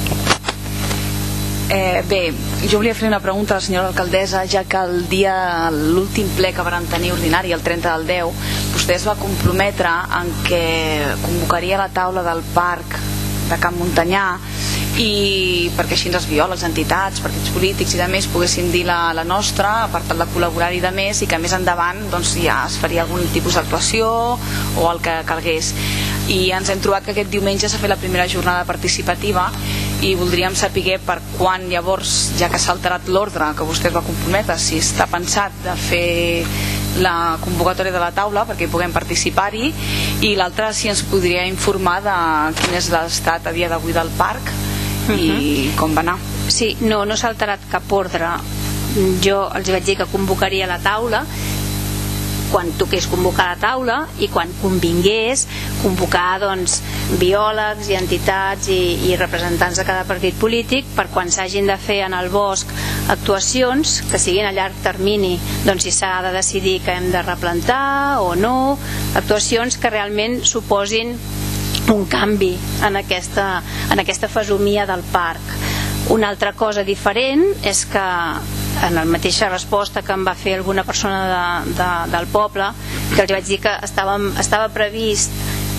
Bé, jo volia fer una pregunta a la senyora alcaldessa, ja que l'últim ple que varen tenir ordinari, el 30 del 10, vostè es va comprometre en què convocaria la taula del parc de Can Muntanyà, i perquè així els biòlegs, entitats, partits polítics i de més poguessin dir la nostra, per tal de col·laborar-hi de més, i que més endavant ja es faria algun tipus d'actuació o el que calgués. I ens hem trobat que aquest diumenge s'ha fet la primera jornada participativa i voldríem saber per quan llavors, ja que s'ha alterat l'ordre que vostè es va comprometre, si està pensat de fer la convocatòria de la taula perquè puguem participar-hi, i l'altre si ens podria informar de quin és l'estat a dia d'avui del parc i com va anar.
Sí, no s'ha alterat cap ordre. Jo els vaig dir que convocaria la taula quan toqués convocar la taula i quan convingués convocar biòlegs i entitats i representants de cada partit polític per quan s'hagin de fer en el bosc actuacions que siguin a llarg termini, si s'ha de decidir que hem de replantar o no, actuacions que realment suposin un canvi en aquesta fesomia del parc. Una altra cosa diferent és que en la mateixa resposta que em va fer alguna persona del poble, que els vaig dir que estava previst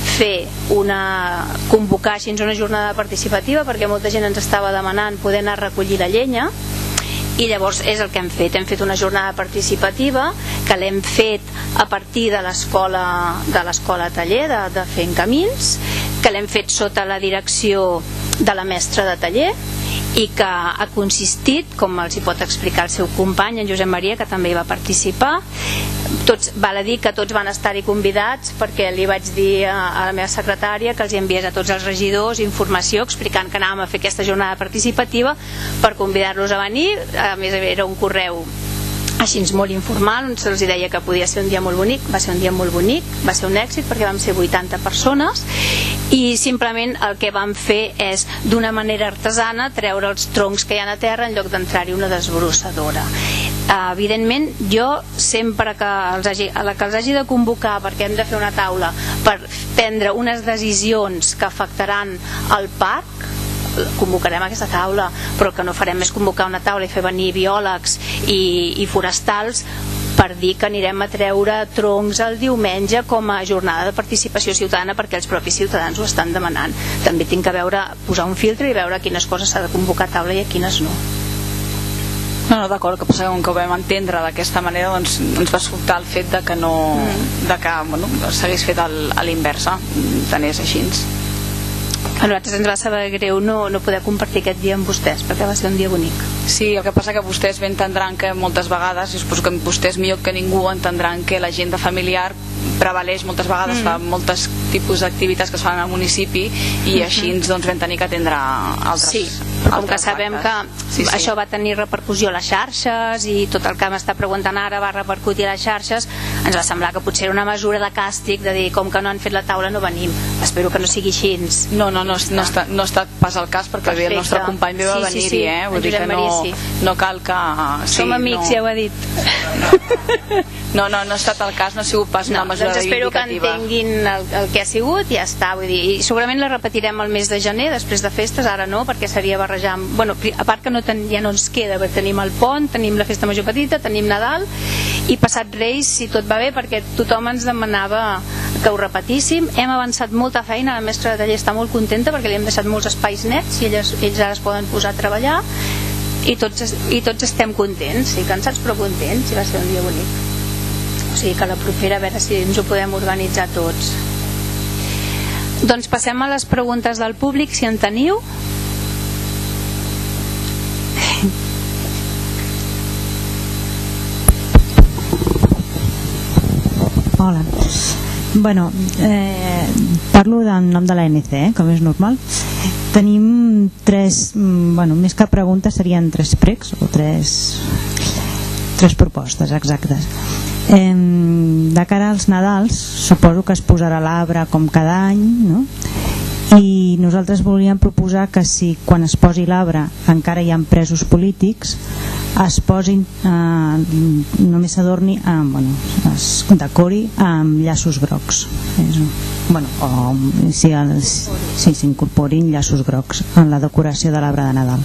convocar així una jornada participativa perquè molta gent ens estava demanant poder anar a recollir la llenya, i llavors és el que hem fet una jornada participativa que l'hem fet a partir de l'escola taller de Fent Camins, que l'hem fet sota la direcció de la mestra de taller i que ha consistit, com els hi pot explicar el seu company, en Josep Maria, que també hi va participar. Val a dir que tots van estar-hi convidats perquè li vaig dir a la meva secretària que els enviés a tots els regidors informació explicant que anàvem a fer aquesta jornada participativa per convidar-los a venir. A més, era un correu així molt informal on se'ls deia que podia ser un dia molt bonic. Va ser un dia molt bonic, va ser un èxit perquè vam ser 80 persones i simplement el que vam fer és d'una manera artesana treure els troncs que hi ha a terra en lloc d'entrar-hi una desbrossadora. Evidentment, jo sempre que els hagi de convocar perquè hem de fer una taula per prendre unes decisions que afectaran el parc, convocarem aquesta taula, però que no farem més convocar una taula i fer venir biòlegs i forestals per dir que anirem a treure troncs el diumenge com a jornada de participació ciutadana perquè els propis ciutadans ho estan demanant. També tinc que posar un filtre i veure quines coses s'ha de convocar a taula i a quines no.
No, d'acord, que passa que ho vam entendre d'aquesta manera, ens va sobtar el fet de que s'hagués fet a l'inversa, tant és així.
A nosaltres ens va saber greu no poder compartir aquest dia amb vostès perquè va ser un dia bonic.
Sí, el que passa que vostès bé entendran que moltes vegades, i suposo que vostès millor que ningú entendran que l'agenda familiar prevaleix moltes vegades, fa molts tipus d'activitats que es fan al municipi i així vam tenir que atendre altres.
Sí, com que sabem que això va tenir repercussió a les xarxes i tot el que m'està preguntant ara va repercutir a les xarxes, ens va semblar que potser era una mesura de càstig de dir com que no han fet la taula no venim. Espero que no sigui així.
No ha estat pas el cas perquè el nostre company va venir-hi, vull dir que no cal que...
Som amics, ja ho ha dit.
No ha estat el cas, no ha sigut pas una mesura reivindicativa.
Espero que entenguin el que ha sigut i ja està, vull dir, i segurament la repetirem el mes de gener després de festes, ara no, perquè seria barrejar a part que ja no ens queda, tenim el pont, tenim la festa major petita, tenim Nadal i passat Reis, si tot va bé, perquè tothom ens demanava que ho repetíssim. Hem avançat molta feina, la mestra de taller està molt contenta perquè li hem deixat molts espais nets i ells ara es poden posar a treballar i tots estem contents, sí, cansats però contents, i va ser un dia bonic. O sigui que la propera a veure si ens ho podem organitzar tots. Doncs passem a les preguntes del públic, si en teniu.
Hola. Bueno, parlo en nom de l'ANC, com és normal. Tenim més que preguntes serien 3 pregs o 3 propostes exactes. De cara als Nadals suposo que es posarà l'arbre com cada any, no? I nosaltres volíem proposar que si quan es posi l'arbre encara hi ha presos polítics es posin només s'adorni es decori amb llaços grocs o si s'incorporin llaços grocs en la decoració de l'arbre de Nadal.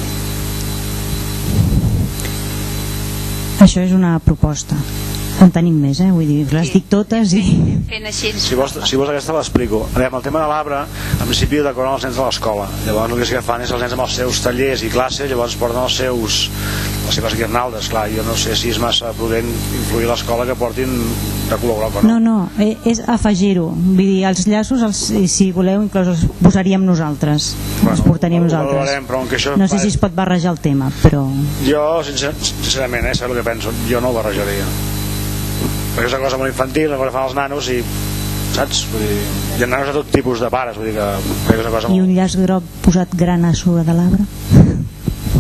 Això és una proposta. En tenim més, vull dir, les dic totes i...
Si vols aquesta l'explico. El tema de l'arbre, en principi decoren els nens de l'escola. Llavors el que sí que fan és els nens amb els seus tallers i classes, llavors porten les seves guirnaldes. Clar, jo no sé si és massa prudent influir a l'escola que portin de color groc o no.
No, és afegir-ho. Vull dir, els llaços, si voleu, inclús els posaríem nosaltres. Els portaríem nosaltres. No sé si es pot barrejar el tema, però...
Jo, sincerament, saps el que penso? Jo no ho barrejaria. Perquè és una cosa molt infantil, una cosa que fan els nanos i, saps? Vull dir, hi ha nanos de tot tipus de pares, vull dir que és una cosa molt...
I un llaç groc posat gran a sobre de l'arbre?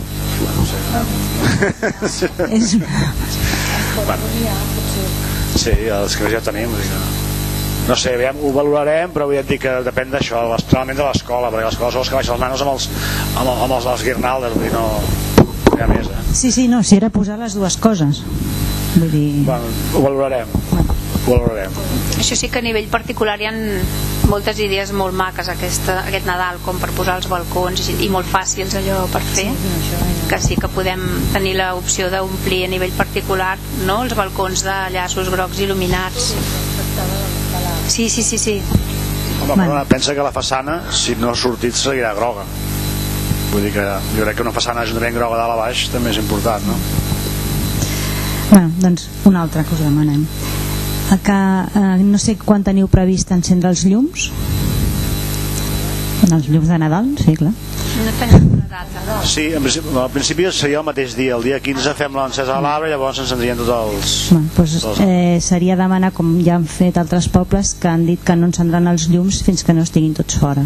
És...
Sí, els que ja tenim, no sé, ho valorarem, però vull dir que depèn d'això, realment de l'escola, perquè l'escola són els que baixen els nanos amb les guirnaldes, vull dir, no hi ha més,
Sí, no, si era posar les dues coses, vull dir...
Bueno, ho valorarem.
Això sí que a nivell particular hi ha moltes idees molt maques aquest Nadal, com per posar els balcons i molt fàcils allò per fer, que sí que podem tenir l'opció d'omplir a nivell particular, no?, els balcons de llaços grocs il·luminats. Sí.
Home, perdona, pensa que la façana, si no ha sortit, seguirà groga. Vull dir que jo crec que una façana ajuntament groga dalt a baix també és important, no?
Bueno, doncs una altra que us demanem. No sé quan teniu previst encendre els llums. Els llums de Nadal, sí, clar.
No tenim una data, no?
Sí, al principi seria el mateix dia. El dia 15 fem l'encesa a l'arbre i llavors encendrien tots els...
Doncs, seria demanar, com ja han fet altres pobles que han dit que no encendran els llums fins que no estiguin tots fora.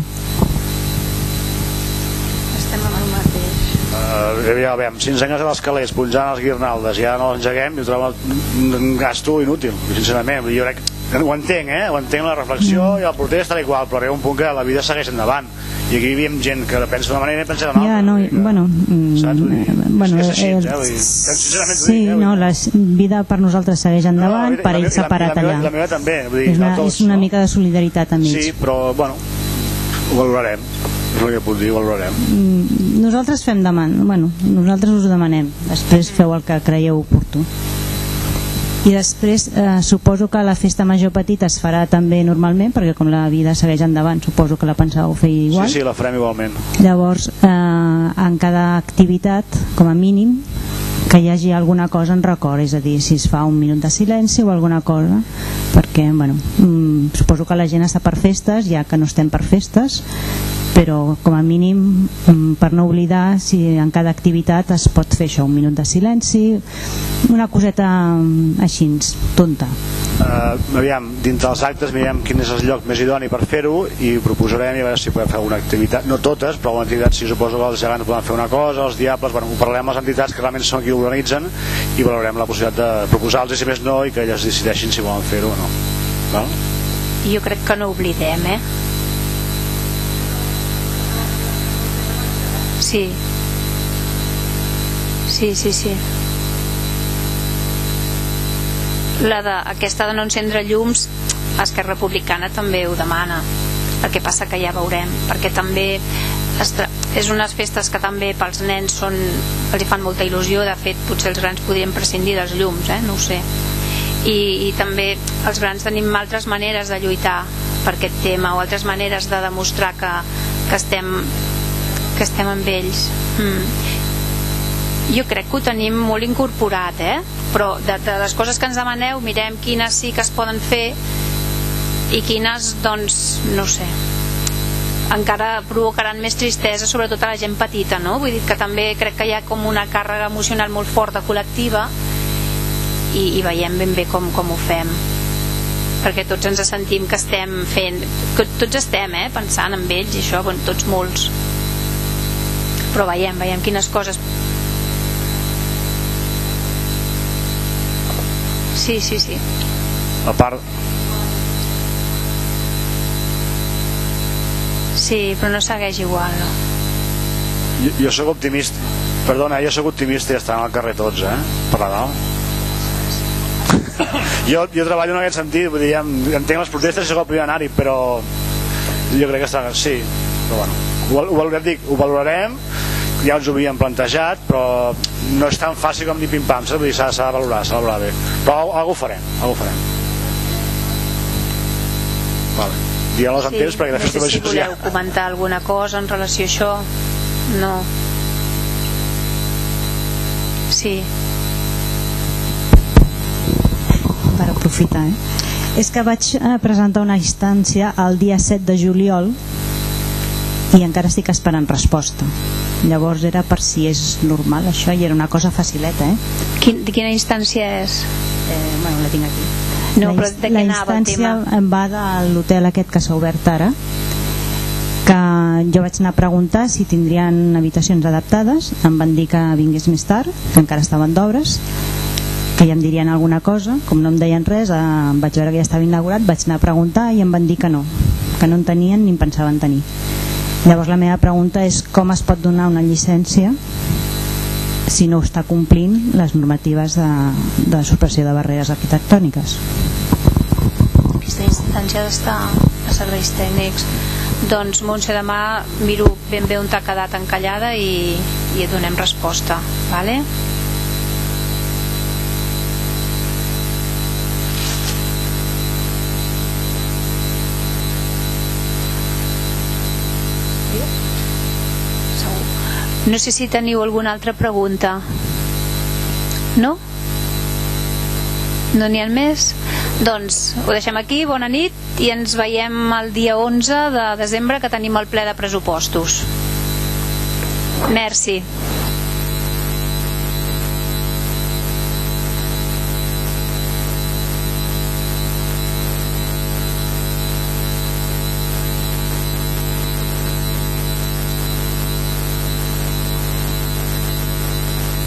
Estem amb el mateix.
Ja veiem, si ens enganyen els calés punjant les guirnaldes, ja no l'engeguem i ho trobo un gasto inútil, sincerament. Jo crec, ho entenc, ho entenc la reflexió i el protest tal i qual, però arriba un punt que la vida segueix endavant i aquí hi havia gent que pensa d'una manera i pensa d'una altra.
Sí, no, la vida per nosaltres segueix endavant, per ells s'ha parat allà.
La meva també.
És una mica de solidaritat amb ells.
Sí, però, bueno, ho valorarem. És el que puc dir, ho valorarem.
Nosaltres nosaltres us ho demanem, després feu el que creieu oportú. I després suposo que la festa major petita es farà també normalment, perquè com la vida segueix endavant suposo que la pensàveu fer igual.
Sí, la farem igualment.
Llavors en cada activitat, com a mínim, que hi hagi alguna cosa en record, és a dir, si es fa un minut de silenci o alguna cosa, perquè suposo que la gent està per festes, ja que no estem per festes, però com a mínim per no oblidar, si en cada activitat es pot fer això, un minut de silenci, una coseta així tonta.
Aviam, dintre dels actes mirem quin és el lloc més idoni per fer-ho i proposarem i a veure si podem fer alguna activitat, no totes, però alguna activitat, si suposo que els gegants poden fer una cosa, els diables, ho parlarem amb les entitats que realment són qui ho organitzen i valorarem la possibilitat de proposar-los, si més no, i que elles decideixin si volen fer-ho o no. Val?
Jo crec que no oblidem, Sí. Aquesta de no encendre llums, Esquerra Republicana també ho demana. El que passa que ja veurem, perquè també és unes festes que també pels nens els fan molta il·lusió. De fet, potser els grans podrien prescindir dels llums, no ho sé. I també els grans tenim altres maneres de lluitar per aquest tema, o altres maneres de demostrar que estem amb ells. Jo crec que ho tenim molt incorporat, però de les coses que ens demaneu mirem quines sí que es poden fer i quines, doncs, no sé, encara provocaran més tristesa, sobretot a la gent petita, no? Vull dir que també crec que hi ha com una càrrega emocional molt forta col·lectiva i veiem ben bé com ho fem, perquè tots ens sentim que estem fent, que tots estem pensant en ells i això, tots molts, però veiem quines coses. Sí.
A part...
Sí, però no segueix igual, no?
Jo sóc optimista. Perdona, jo sóc optimista i estan al carrer tots, per Nadal. Jo treballo en aquest sentit, vull dir, entenc les protestes i sóc el primer a anar-hi, però jo crec que està... Sí, però bueno, ho valorarem, ja ens ho havíem plantejat, però no és tan fàcil com dir pim-pam, s'ha de valorar bé. Però alguna ho farem. Vale. Digueu les anteres perquè
no sé si voleu comentar alguna cosa en relació a això. No. Sí.
Per aprofitar, és que vaig presentar una instància el dia 7 de juliol i encara estic esperant resposta. Llavors era per si és normal això, i era una cosa facileta.
Quina instància és?
Bueno, la tinc aquí.
No, però de què anava el tema?
La instància va de l'hotel aquest que s'ha obert ara, que jo vaig anar a preguntar si tindrien habitacions adaptades, em van dir que vingués més tard, que encara estaven d'obres, que ja em dirien alguna cosa. Com no em deien res, vaig veure que ja estava inaugurat, vaig anar a preguntar i em van dir que no en tenien ni en pensaven tenir. Llavors la meva pregunta és com es pot donar una llicència si no està complint les normatives de supressió de barreres arquitectòniques.
Aquesta instància d'estar a serveis tècnics. Doncs Montse, demà miro ben bé on t'ha quedat encallada i et donem resposta, vale? No sé si teniu alguna altra pregunta. No? No n'hi ha més? Doncs ho deixem aquí, bona nit i ens veiem el dia 11 de desembre que tenim el ple de pressupostos. Merci.